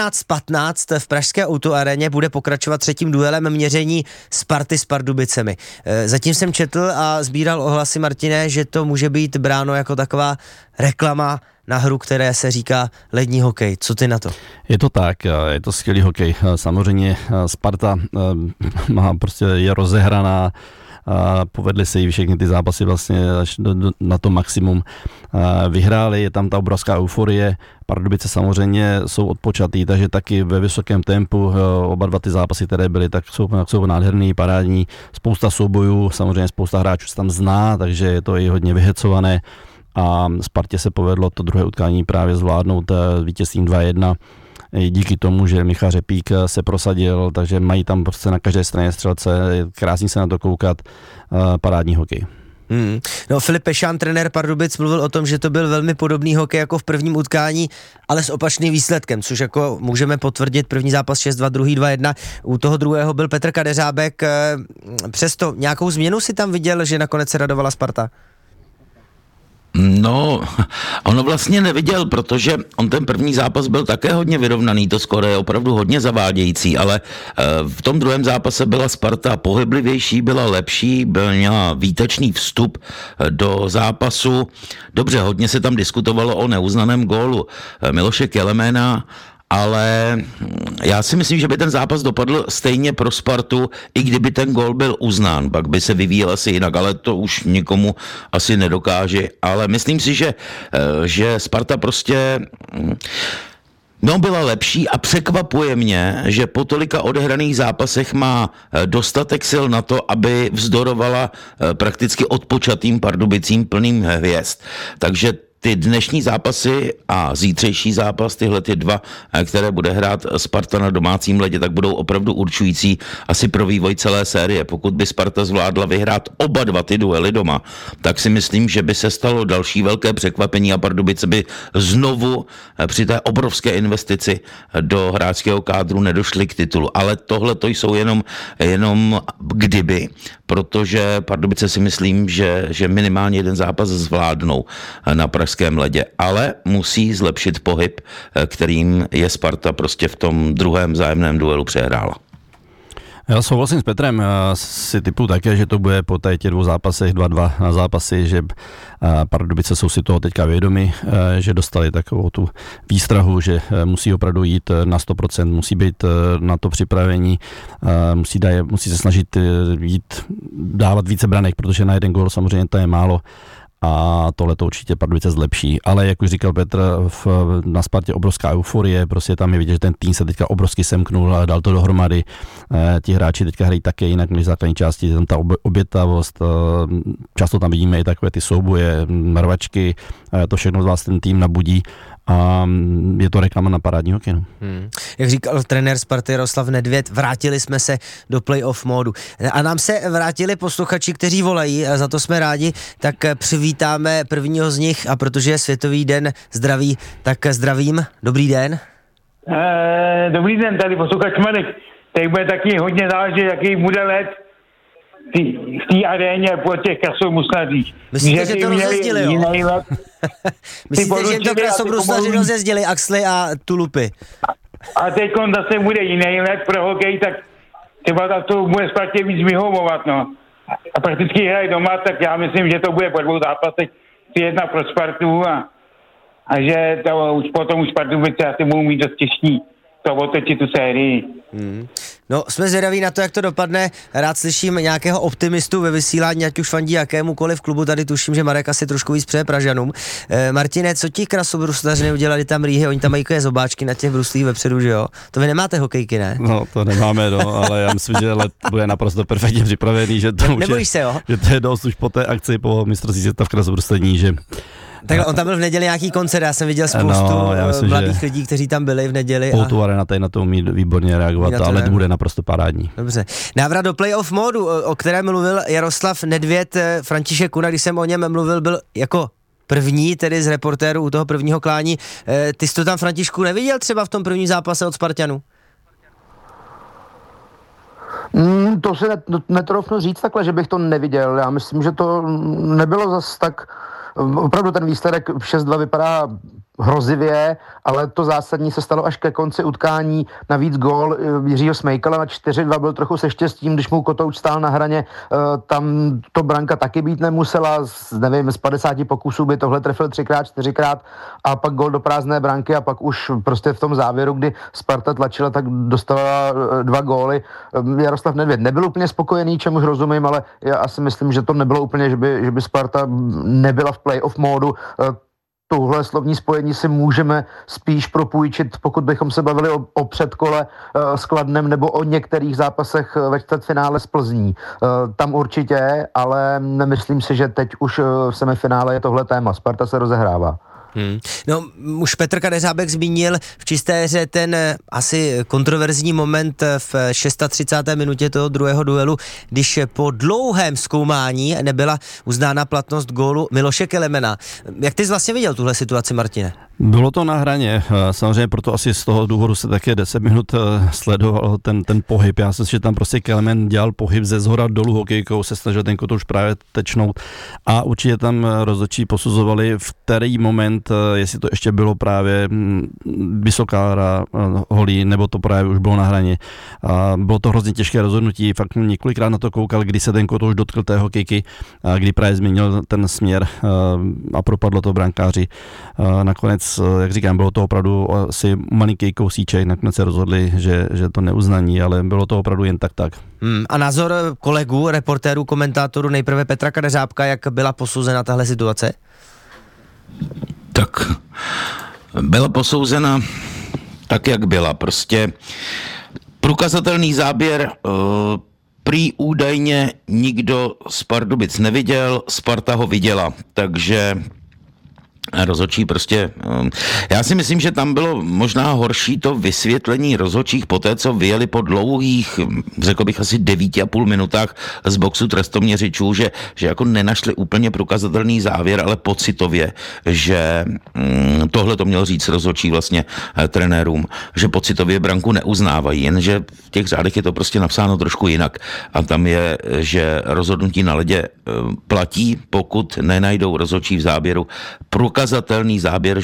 19:15 v pražské autoaréně bude pokračovat 3. duelem měření Sparty s Pardubicemi. Zatím jsem četl a sbíral ohlasy, Martine, že to může být bráno jako taková reklama na hru, které se říká lední hokej. Co ty na to? Je to tak, je to skvělý hokej. Samozřejmě Sparta je rozehraná, povedly se jí všechny ty zápasy vlastně až na to maximum. Vyhráli, je tam ta obrovská euforie. Pardubice samozřejmě jsou odpočatý, takže taky ve vysokém tempu. Oba 2 ty zápasy, které byly, tak jsou nádherný, parádní. Spousta soubojů, samozřejmě spousta hráčů se tam zná, takže je to i hodně vyhecované. A Spartě se povedlo to druhé utkání právě zvládnout vítězstvím 2-1. Díky tomu, že Michal Řepík se prosadil, takže mají tam prostě na každé straně střelce, krásně se na to koukat, parádní hokej. No, Filip Pešán, trenér Pardubic, mluvil o tom, že to byl velmi podobný hokej jako v prvním utkání, ale s opačným výsledkem, což jako můžeme potvrdit. První zápas 6-2, druhý 2-1. U toho druhého byl Petr Kadeřábek. Přesto nějakou změnu si tam viděl, že nakonec se radovala Sparta? No, ono vlastně neviděl, protože on ten první zápas byl také hodně vyrovnaný, to skoro je opravdu hodně zavádějící, ale v tom druhém zápase byla Sparta pohyblivější, byla lepší, měla výtečný vstup do zápasu. Dobře, hodně se tam diskutovalo o neuznaném gólu Miloše Keleména, ale já si myslím, že by ten zápas dopadl stejně pro Spartu, i kdyby ten gól byl uznán, pak by se vyvíjel asi jinak, ale to už nikomu asi nedokáže. Ale myslím si, že Sparta prostě byla lepší a překvapuje mě, že po tolika odehraných zápasech má dostatek sil na to, aby vzdorovala prakticky odpočatým Pardubicím plným hvězd. Takže ty dnešní zápasy a zítřejší zápas, tyhle ty 2, které bude hrát Sparta na domácím ledě, tak budou opravdu určující asi pro vývoj celé série. Pokud by Sparta zvládla vyhrát oba 2 ty duely doma, tak si myslím, že by se stalo další velké překvapení a Pardubice by znovu při té obrovské investici do hráčského kádru nedošly k titulu. Ale tohle to jsou jenom kdyby, protože Pardubice si myslím, že minimálně 1 zápas zvládnou na pražském ledě, ale musí zlepšit pohyb, kterým je Sparta prostě v tom druhém vzájemném duelu přehrála. Já souhlasím s Petrem, já si typu také, že to bude po těch 2 zápasech, 2-2 na zápasy, že Pardubice jsou si toho teďka vědomi, že dostali takovou tu výstrahu, že musí opravdu jít na 100%, musí být na to připravení, musí se snažit dávat více branek, protože na jeden gól samozřejmě to je málo. A tohle to určitě Pardubice zlepší. Ale jak už říkal Petr, na Spartě obrovská euforie, prostě tam je vidět, že ten tým se teďka obrovsky semknul a dal to dohromady. Ti hráči teďka hrají také jinak než v základní části, tam ta obětavost, často tam vidíme i takové ty souboje, rvačky, to všechno z vás ten tým nabudí a je to reklama na parádní hokej. Jak říkal trenér Sparty Jaroslav Nedvěd, vrátili jsme se do playoff módu. A nám se vrátili posluchači, kteří volají, a za to jsme rádi, tak přivítáme prvního z nich, a protože je Světový den zdraví, tak zdravím. Dobrý den. Dobrý den, tady posluchač Marek. Teď bude taky hodně záležet, jaký bude let v té aréně po těch krasobruslařích. Myslíte, že to rozjezdili, jo? Myslíte, že jim to krasobruslaři rozjezdili axly a tulupy? A teď zase bude jiný let pro hokej, tak třeba to bude Spartě víc vyhovovat, no. A prakticky hrají doma, tak já myslím, že to bude po 2 zápasech 3-1 pro Spartu a že to už potom už Pardubice asi budou mít dost těžší to otočit tu sérii. No, jsme zvědaví na to, jak to dopadne. Rád slyším nějakého optimistu ve vysílání, ať už fandí jakémukoliv klubu. Tady tuším, že Marek asi trošku víc přeje Pražanům. Martine, co ti krasobruslaři neudělali tam rýhy? Oni tam mají takové zobáčky na těch bruslích vepředu, že jo? To vy nemáte hokejky, ne? No, to nemáme, ale já myslím, že let bude naprosto perfektně připravený, že to Nebojíš se, jo? Že to je dost už po té akci, po mistrovství světa v krasobruslení, že takhle, on tam byl v neděli nějaký koncert, já jsem viděl spoustu mladých lidí, kteří tam byli v neděli. O2 Arena tady na to umí výborně reagovat, ale to bude naprosto parádní. Dobře. Návrat do playoff módu, o kterém mluvil Jaroslav Nedvěd, František Kuna, když jsem o něm mluvil, byl jako první, tedy z reportérů u toho prvního klání. Ty jsi to tam, Františku, neviděl třeba v tom prvním zápase od Spartanů? To si netroufnu říct takhle, že bych to neviděl. Já myslím, že to nebylo zas tak. Opravdu ten výsledek 6-2 vypadá hrozivě, ale to zásadní se stalo až ke konci utkání. Navíc gól Jiřího Smejkala na 4-2 byl trochu se štěstím, když mu Kotouč stál na hraně. Tam to branka taky být nemusela, nevím, z 50 pokusů by tohle trefil 3x, 4x a pak gól do prázdné branky a pak už prostě v tom závěru, kdy Sparta tlačila, tak dostala 2 góly. Jaroslav Nedvěd nebyl úplně spokojený, čemuž rozumím, ale já asi myslím, že to nebylo úplně, že by Sparta nebyla v playoff módu. Tohle slovní spojení si můžeme spíš propůjčit, pokud bychom se bavili o předkole s Kladnem nebo o některých zápasech ve čtvrtfinále s Plzní. Tam určitě, ale nemyslím si, že teď už v semifinále je tohle téma. Sparta se rozehrává. No, už Petr Kadeřábek zmínil v čisté hře ten asi kontroverzní moment v 36. minutě toho druhého duelu, když po dlouhém zkoumání nebyla uznána platnost gólu Miloše Kelemena. Jak ty jsi vlastně viděl tuhle situaci, Martine? Bylo to na hraně, samozřejmě proto asi z toho důvodu se také 10 minut sledoval ten pohyb. Já jsem si, že tam prostě Kelemen dělal pohyb ze zhora dolů hokejkou, se snažil ten kotouč právě tečnout a určitě tam rozhodčí posuzovali v který moment, jestli to ještě bylo právě vysoká holí, nebo to právě už bylo na hraně. A bylo to hrozně těžké rozhodnutí, fakt několikrát na to koukal, kdy se ten kotouč dotkl té hokejky, kdy právě změnil ten směr a propadlo to brankáři. Nakonec, jak říkám, bylo to opravdu asi malinký kousíček, nakonec se rozhodli, že to neuznaní, ale bylo to opravdu jen tak. A názor kolegů, reportérů, komentátorů, nejprve Petra Kadeřábka, jak byla posouzena tahle situace? Tak byla posouzena tak, jak byla. Prostě prokazatelný záběr prý údajně nikdo z Pardubic neviděl, Sparta ho viděla, takže rozhodčí prostě, já si myslím, že tam bylo možná horší to vysvětlení rozhodčích po té, co vyjeli po dlouhých, řekl bych asi 9,5 minutách z boxu trestoměřičů, že jako nenašli úplně prokazatelný závěr, ale pocitově, že tohle to měl říct rozhodčí vlastně trenérům, že pocitově branku neuznávají, jenže v těch řádech je to prostě napsáno trošku jinak a tam je, že rozhodnutí na ledě platí, pokud nenajdou rozhodčí v záběru prokazatelný záběr, že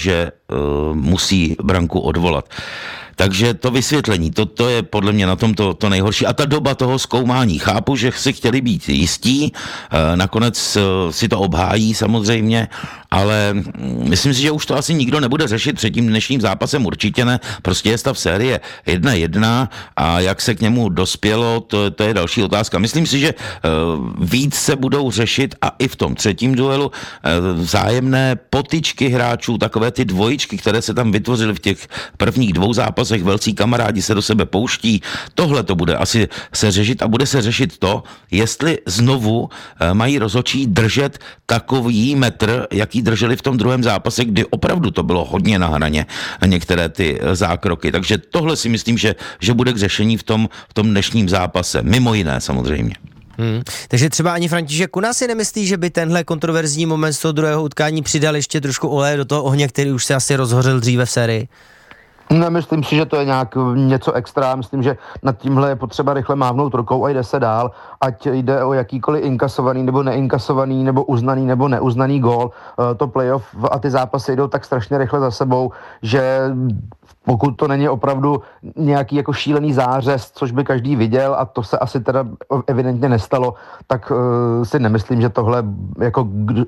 musí branku odvolat. Takže to vysvětlení, to je podle mě na tom to nejhorší. A ta doba toho zkoumání. Chápu, že si chtěli být jistí, nakonec si to obhájí samozřejmě, ale myslím si, že už to asi nikdo nebude řešit před tím dnešním zápasem, určitě ne. Prostě je stav série 1-1 a jak se k němu dospělo, to je další otázka. Myslím si, že víc se budou řešit a i v tom třetím duelu vzájemné potyčky hráčů, takové ty dvojičky, které se tam vytvořily v těch prvních dvou zápasech, velcí kamarádi se do sebe pouští. Tohle to bude asi se řešit a bude se řešit to, jestli znovu mají rozhodčí držet takový metr, jaký drželi v tom druhém zápase, kdy opravdu to bylo hodně na hraně některé ty zákroky. Takže tohle si myslím, že bude k řešení v tom dnešním zápase. Mimo jiné samozřejmě. Takže třeba ani František Kuna si nemyslí, že by tenhle kontroverzní moment z toho druhého utkání přidal ještě trošku oleje do toho ohně, který už se asi rozhořel dříve v sérii? Nemyslím si, že to je nějak něco extra, myslím, že nad tímhle je potřeba rychle mávnout rukou a jde se dál, ať jde o jakýkoliv inkasovaný nebo neinkasovaný nebo uznaný nebo neuznaný gól. To playoff a ty zápasy jdou tak strašně rychle za sebou, že pokud to není opravdu nějaký jako šílený zářez, což by každý viděl a to se asi teda evidentně nestalo, tak si nemyslím, že tohle jako...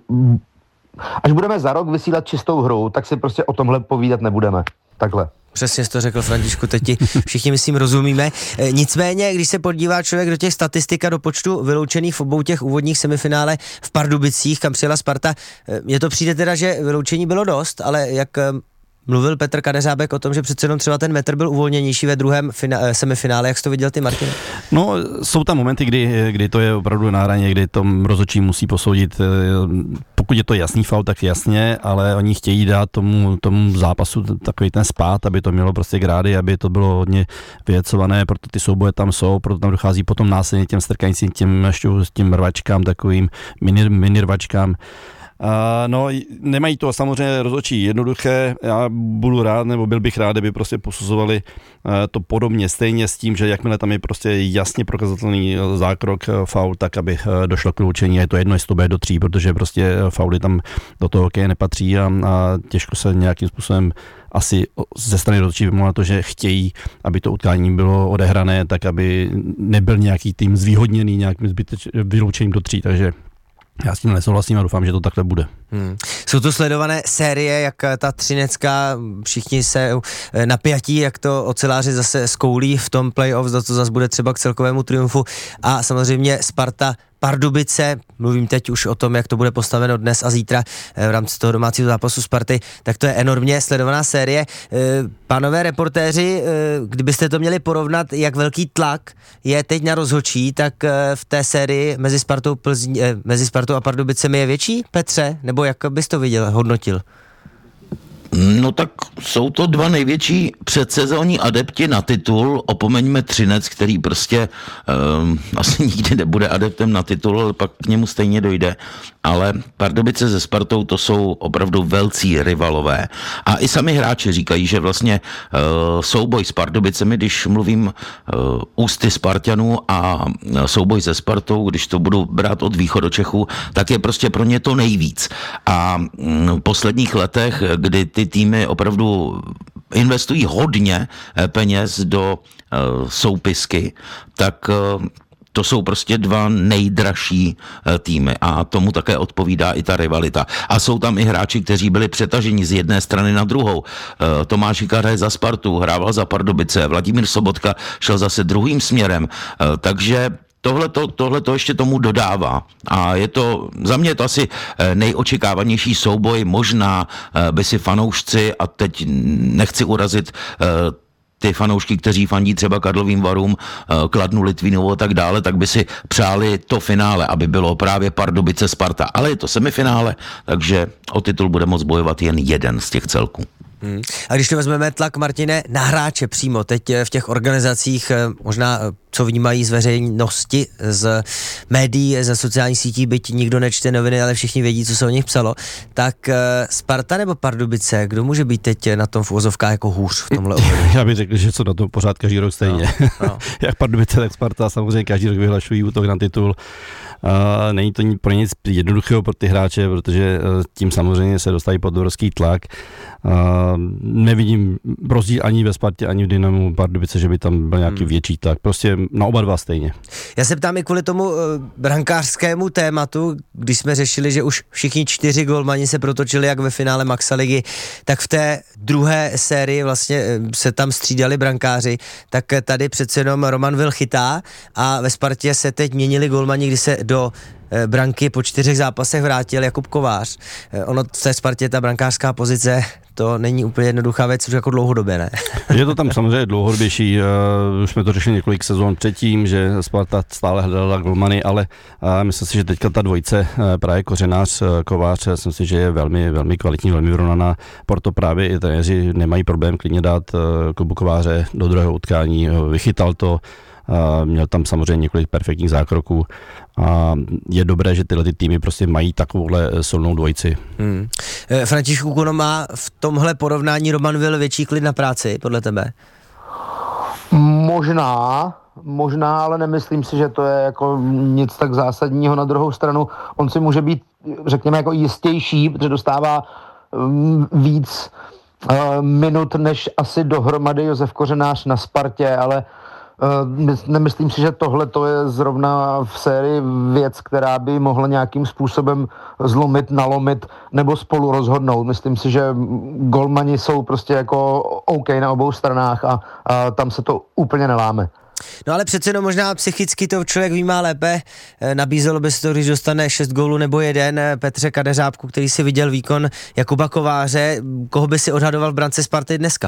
Až budeme za rok vysílat čistou hru, tak si prostě o tomhle povídat nebudeme. Takhle. Přesně jsi to řekl, Františku, teď ti všichni, myslím, rozumíme. Nicméně, když se podívá člověk do těch statistik a do počtu vyloučených v obou těch úvodních semifinále v Pardubicích, kam přijela Sparta, mně to přijde teda, že vyloučení bylo dost, ale jak mluvil Petr Kadeřábek o tom, že přece jenom třeba ten metr byl uvolněnější ve druhém semifinále, jak jsi to viděl ty, Martin? No, jsou tam momenty, kdy to je opravdu na hraně, kdy to rozhodčí musí posoudit, pokud je to jasný faul, tak jasně, ale oni chtějí dát tomu zápasu takový ten spát, aby to mělo prostě grády, aby to bylo hodně vyjecované, proto ty souboje tam jsou, proto tam dochází potom následně těm strkajícím, těm rvačkám, takovým mini rvačkám. No, nemají to samozřejmě rozhodčí jednoduché, já budu rád, nebo byl bych rád, kdyby prostě posuzovali to podobně stejně s tím, že jakmile tam je prostě jasně prokazatelný zákrok, faul, tak aby došlo k vyloučení, je to jedno, jestli to bude do 3, protože prostě fauly tam do toho hokeje nepatří a těžko se nějakým způsobem asi ze strany rozhodčí vymluvá na to, že chtějí, aby to utkání bylo odehrané, tak aby nebyl nějaký tým zvýhodněný nějakým vyloučením do 3, takže já s tím nesouhlasím a doufám, že to takhle bude. Jsou to sledované série, jak ta třinecká, všichni se napjatí, jak to oceláři zase skoulí v tom playoff, za to zase bude třeba k celkovému triumfu a samozřejmě Sparta Pardubice, mluvím teď už o tom, jak to bude postaveno dnes a zítra v rámci toho domácího zápasu Sparty, tak to je enormně sledovaná série. Pánové reportéři, kdybyste to měli porovnat, jak velký tlak je teď na rozhodčí, tak v té sérii mezi Spartou a Pardubicemi je větší, Petře? Nebo jak bys to viděl, hodnotil? No tak jsou to dva největší předsezónní adepti na titul, opomeňme Třinec, který prostě asi nikdy nebude adeptem na titul, ale pak k němu stejně dojde, ale Pardubice se Spartou to jsou opravdu velcí rivalové a i sami hráči říkají, že vlastně souboj s Pardubicemi, když mluvím ústy Spartanů a souboj se Spartou, když to budu brát od Východočechů, tak je prostě pro ně to nejvíc a v posledních letech, kdy ty týmy opravdu investují hodně peněz do soupisky, tak to jsou prostě dva nejdražší týmy a tomu také odpovídá i ta rivalita. A jsou tam i hráči, kteří byli přetaženi z jedné strany na druhou. Tomáš Hikar za Spartu, hrával za Pardubice, Vladimír Sobotka šel zase druhým směrem, takže Tohle to ještě tomu dodává a je to, za mě je to asi nejočekávanější souboj, možná by si fanoušci, a teď nechci urazit ty fanoušky, kteří fandí třeba Karlovým Varům, Kladnu, Litvínovu a tak dále, tak by si přáli to finále, aby bylo právě Pardubice Sparta, ale je to semifinále, takže o titul bude moct bojovat jen jeden z těch celků. A když to vezmeme tlak, Martine, na hráče přímo, teď v těch organizacích možná co vnímají z veřejnosti, z médií, ze sociálních sítí, byť nikdo nečte noviny, ale všichni vědí, co se o nich psalo, tak Sparta nebo Pardubice, kdo může být teď na tom v uvozovkách jako hůř v tomhle ohledu? Já bych řekl, že co na to pořád každý rok stejně. No. Jak Pardubice, tak Sparta, samozřejmě každý rok vyhlašují útok na titul. Není to pro nic jednoduchého pro ty hráče, protože tím samozřejmě se dostaví pod obrovský tlak. Nevidím rozdíl ani ve Spartě, ani v Dynamu Pardubice, že by tam byl nějaký větší tlak. Prostě na oba dva stejně. Já se ptám i kvůli tomu brankářskému tématu, když jsme řešili, že už všichni 4 golmani se protočili jak ve finále Maxaligy, tak v té druhé sérii vlastně se tam střídali brankáři, tak tady přece jenom Roman Vil chytá a ve Spartě se teď měnili golmani, kdy se do branky po 4 zápasech vrátil Jakub Kovář. Ono v té Spartě ta brankářská pozice, to není úplně jednoduchá věc, už jako dlouhodobě, ne? Je to tam samozřejmě dlouhodobější, už jsme to řešili několik sezon předtím, že Sparta stále hledala golmany, ale myslím si, že teďka ta dvojice právě Kořenář, Kovář, myslím si, že je velmi, velmi kvalitní, velmi vyrovnaná, proto právě i trenéři nemají problém klidně dát Kubu Kováře do druhého utkání, vychytal to, měl tam samozřejmě několik perfektních zákroků a je dobré, že tyhle ty týmy prostě mají takovouhle silnou dvojici. Františku Kuno, má v tomhle porovnání Roman Vil větší klid na práci, podle tebe? Možná, ale nemyslím si, že to je jako nic tak zásadního. Na druhou stranu, on si může být, řekněme, jako jistější, protože dostává víc minut než asi dohromady Josef Kořenář na Spartě, ale nemyslím si, že tohle to je zrovna v sérii věc, která by mohla nějakým způsobem zlomit, nalomit nebo spolu rozhodnout. Myslím si, že golmani jsou prostě jako OK na obou stranách a tam se to úplně neláme. No ale přece možná psychicky to člověk vnímá lépe. Nabízelo by se to, když dostane 6 gólů nebo 1. Petře Kadeřábku, který si viděl výkon Jakuba Kováře. Koho by si odhadoval v brance Sparty dneska?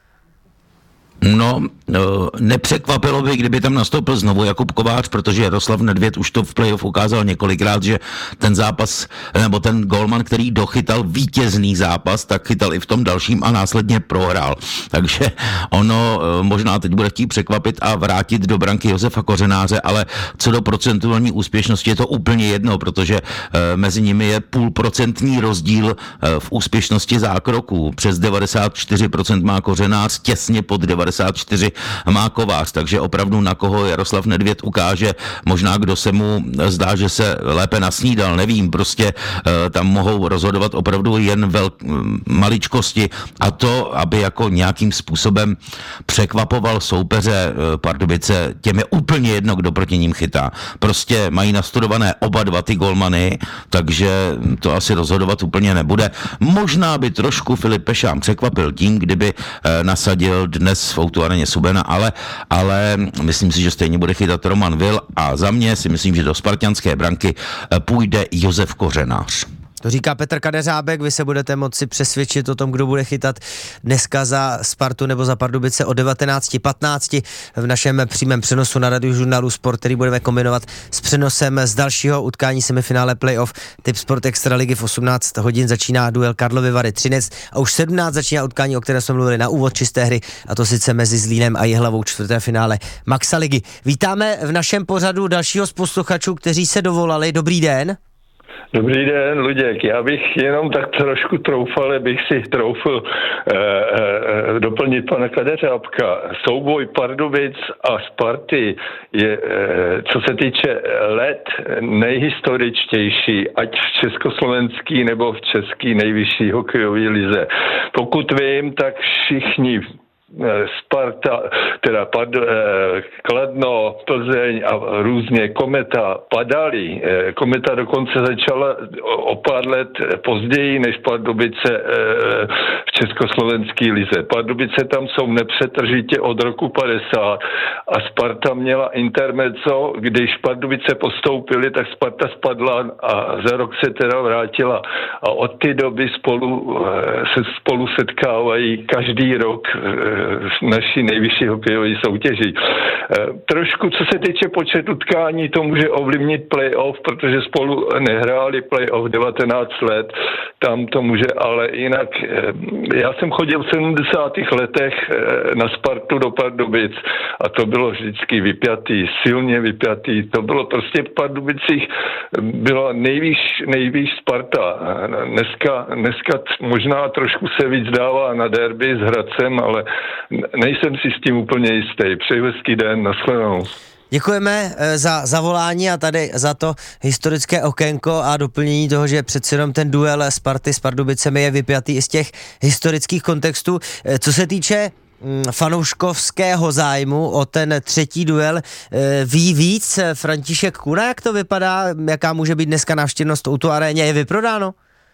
No, nepřekvapilo by, kdyby tam nastoupil znovu Jakub Kovář, protože Jaroslav Nedvěd už to v playoff ukázal několikrát, že ten zápas, nebo ten golman, který dochytal vítězný zápas, tak chytal i v tom dalším a následně prohrál. Takže ono možná teď bude chtít překvapit a vrátit do branky Josefa Kořenáře, ale co do procentuální úspěšnosti je to úplně jedno, protože mezi nimi je 0,5% rozdíl v úspěšnosti zákroků. Přes 94% má Kořenář, těsně pod 94 má Kovář, takže opravdu na koho Jaroslav Nedvěd ukáže, možná kdo se mu zdá, že se lépe nasnídal, nevím, prostě tam mohou rozhodovat opravdu jen maličkosti a to, aby jako nějakým způsobem překvapoval soupeře Pardubice, těm je úplně jedno, kdo proti ním chytá. Prostě mají nastudované oba dva ty golmany, takže to asi rozhodovat úplně nebude. Možná by trošku Filip Pešám překvapil tím, kdyby nasadil dnes v O2 Areně Subena, ale myslím si, že stejně bude chytat Roman Vil a za mě si myslím, že do spartanské branky půjde Josef Kořenář. To říká Petr Kadeřábek, vy se budete moci přesvědčit o tom, kdo bude chytat dneska za Spartu nebo za Pardubice o 19:15 v našem přímém přenosu na Radiožurnálu Sport, který budeme kombinovat s přenosem z dalšího utkání semifinále playoff Tip Sport Extraligy. V 18 hodin začíná duel Karlovy Vary Třinec a už 17 začíná utkání, o které jsme mluvili na úvod čisté hry, a to sice mezi Zlínem a Jihlavou, čtvrté finále Maxaligy. Vítáme v našem pořadu dalšího z posluchačů, kteří se dovolali. Dobrý den. Dobrý den, Luděk. Já bych jenom tak trošku troufal, bych si troufl doplnit pana Kadeřábka. Souboj Pardubic a Sparty je, co se týče let, nejhistoričtější, ať v československý nebo v český nejvyšší hokejový lize. Pokud vím, tak všichni Sparta, teda Kladno, Plzeň a různě Kometa padali. Kometa dokonce začala o pár let později než Pardubice v československý lize. Pardubice tam jsou nepřetržitě od roku 50 a Sparta měla intermezzo, když Pardubice postoupili, tak Sparta spadla a za rok se teda vrátila. A od té doby spolu setkávají každý rok naší nejvyšší hokejové soutěži. Trošku, co se týče počet utkání, to může ovlivnit playoff, protože spolu nehráli playoff 19 let, tam to může, ale jinak já jsem chodil v 70. letech na Spartu do Pardubic a to bylo vždycky vypjatý, silně vypjatý, to bylo prostě v Pardubicích byla nejvíc Sparta. Dneska možná trošku se víc dává na derby s Hradcem, ale nejsem si s tím úplně jistý. Přeji hezký den, nashledanou. Děkujeme za zavolání a tady za to historické okénko a doplnění toho, že přeci jenom ten duel Sparty s Pardubicemi je vypjatý i z těch historických kontextů. Co se týče fanouškovského zájmu o ten třetí duel, ví víc František Kuna, jak to vypadá, jaká může být dneska návštěvnost O2 aréně, je vyprodáno?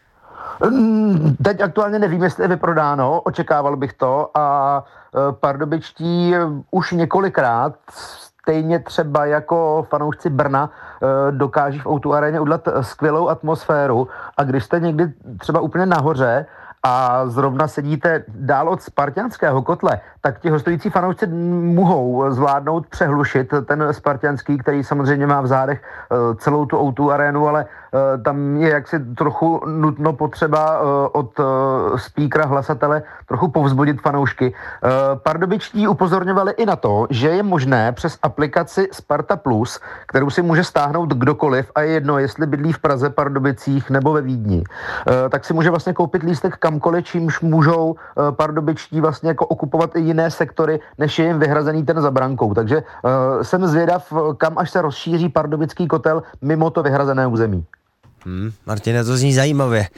Teď aktuálně nevím, jestli je vyprodáno, očekával bych to a pardubičtí už několikrát stejně třeba jako fanoušci Brna dokáží v O2 aréně udělat skvělou atmosféru a když jste někdy třeba úplně nahoře a zrovna sedíte dál od spartianského kotle, tak ti hostující fanoušci mohou zvládnout přehlušit ten spartianský, který samozřejmě má v zádech celou tu O2 arénu, ale tam je jaksi trochu nutno potřeba od speakera, hlasatele trochu povzbudit fanoušky. Pardubičtí upozorňovali i na to, že je možné přes aplikaci Sparta Plus, kterou si může stáhnout kdokoliv a je jedno, jestli bydlí v Praze, Pardubicích nebo ve Vídni, tak si může vlastně koupit lístek kamkoliv, čímž můžou pardubičtí vlastně jako okupovat i jiné sektory, než je jim vyhrazený ten za brankou. Takže jsem zvědav, kam až se rozšíří pardubický kotel mimo to vyhrazené území. Martine, to zní zajímavě.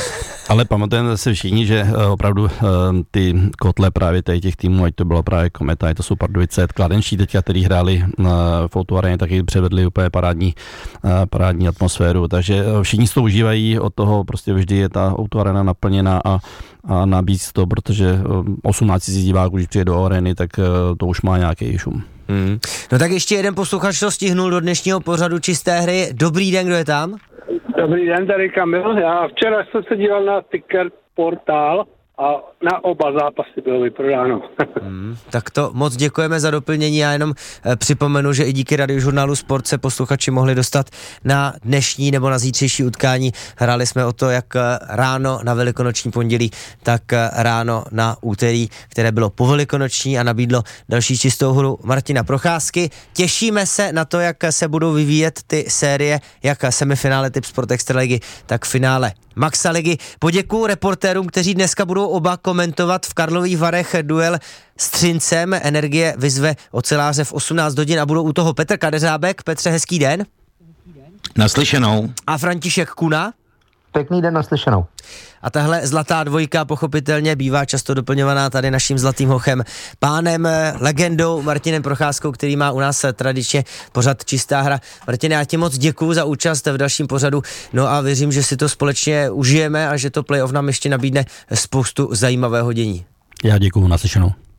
Ale pamatujeme se všichni, že opravdu ty kotle právě těch týmů, ať to bylo právě Kometa, ať to jsou Pardubice, Kladenčí teďka, který hráli v O2 aréně, taky předvedli úplně parádní atmosféru, takže všichni si to užívají, od toho prostě vždy je ta O2 aréna naplněná a nabízí to, protože 18 000 diváků, když přijde do arény, tak to už má nějaký šum. No tak ještě jeden posluchač to stihnul do dnešního pořadu Čisté hry. Dobrý den, kdo je tam? Dobrý den, tady Kamil. Já včera jsem se díval na Ticker portál a na oba zápasy bylo vyprodáno. Tak to moc děkujeme za doplnění. Já jenom připomenu, že i díky Radiožurnálu Sport se posluchači mohli dostat na dnešní nebo na zítřejší utkání. Hráli jsme o to, jak ráno na velikonoční pondělí, tak ráno na úterý, které bylo povelikonoční a nabídlo další čistou hru Martina Procházky. Těšíme se na to, jak se budou vyvíjet ty série, jak semifinále Tip Sport Extraligy, tak finále Maxa ligy. Poděkuju reportérům, kteří dneska budou oba komentovat v Karlových Varech duel s Třincem. Energie vyzve oceláře v 18 hodin a budou u toho Petr Kadeřábek. Petře, hezký den. Naslyšenou. A František Kuna. Pěkný den, naslyšenou. A tahle zlatá dvojka pochopitelně bývá často doplňovaná tady naším zlatým hochem, pánem legendou Martinem Procházkou, který má u nás tradičně pořad Čistá hra. Martine, já ti moc děkuju za účast v dalším pořadu, no a věřím, že si to společně užijeme a že to playoff nám ještě nabídne spoustu zajímavého dění. Já děkuju, naslyšenou.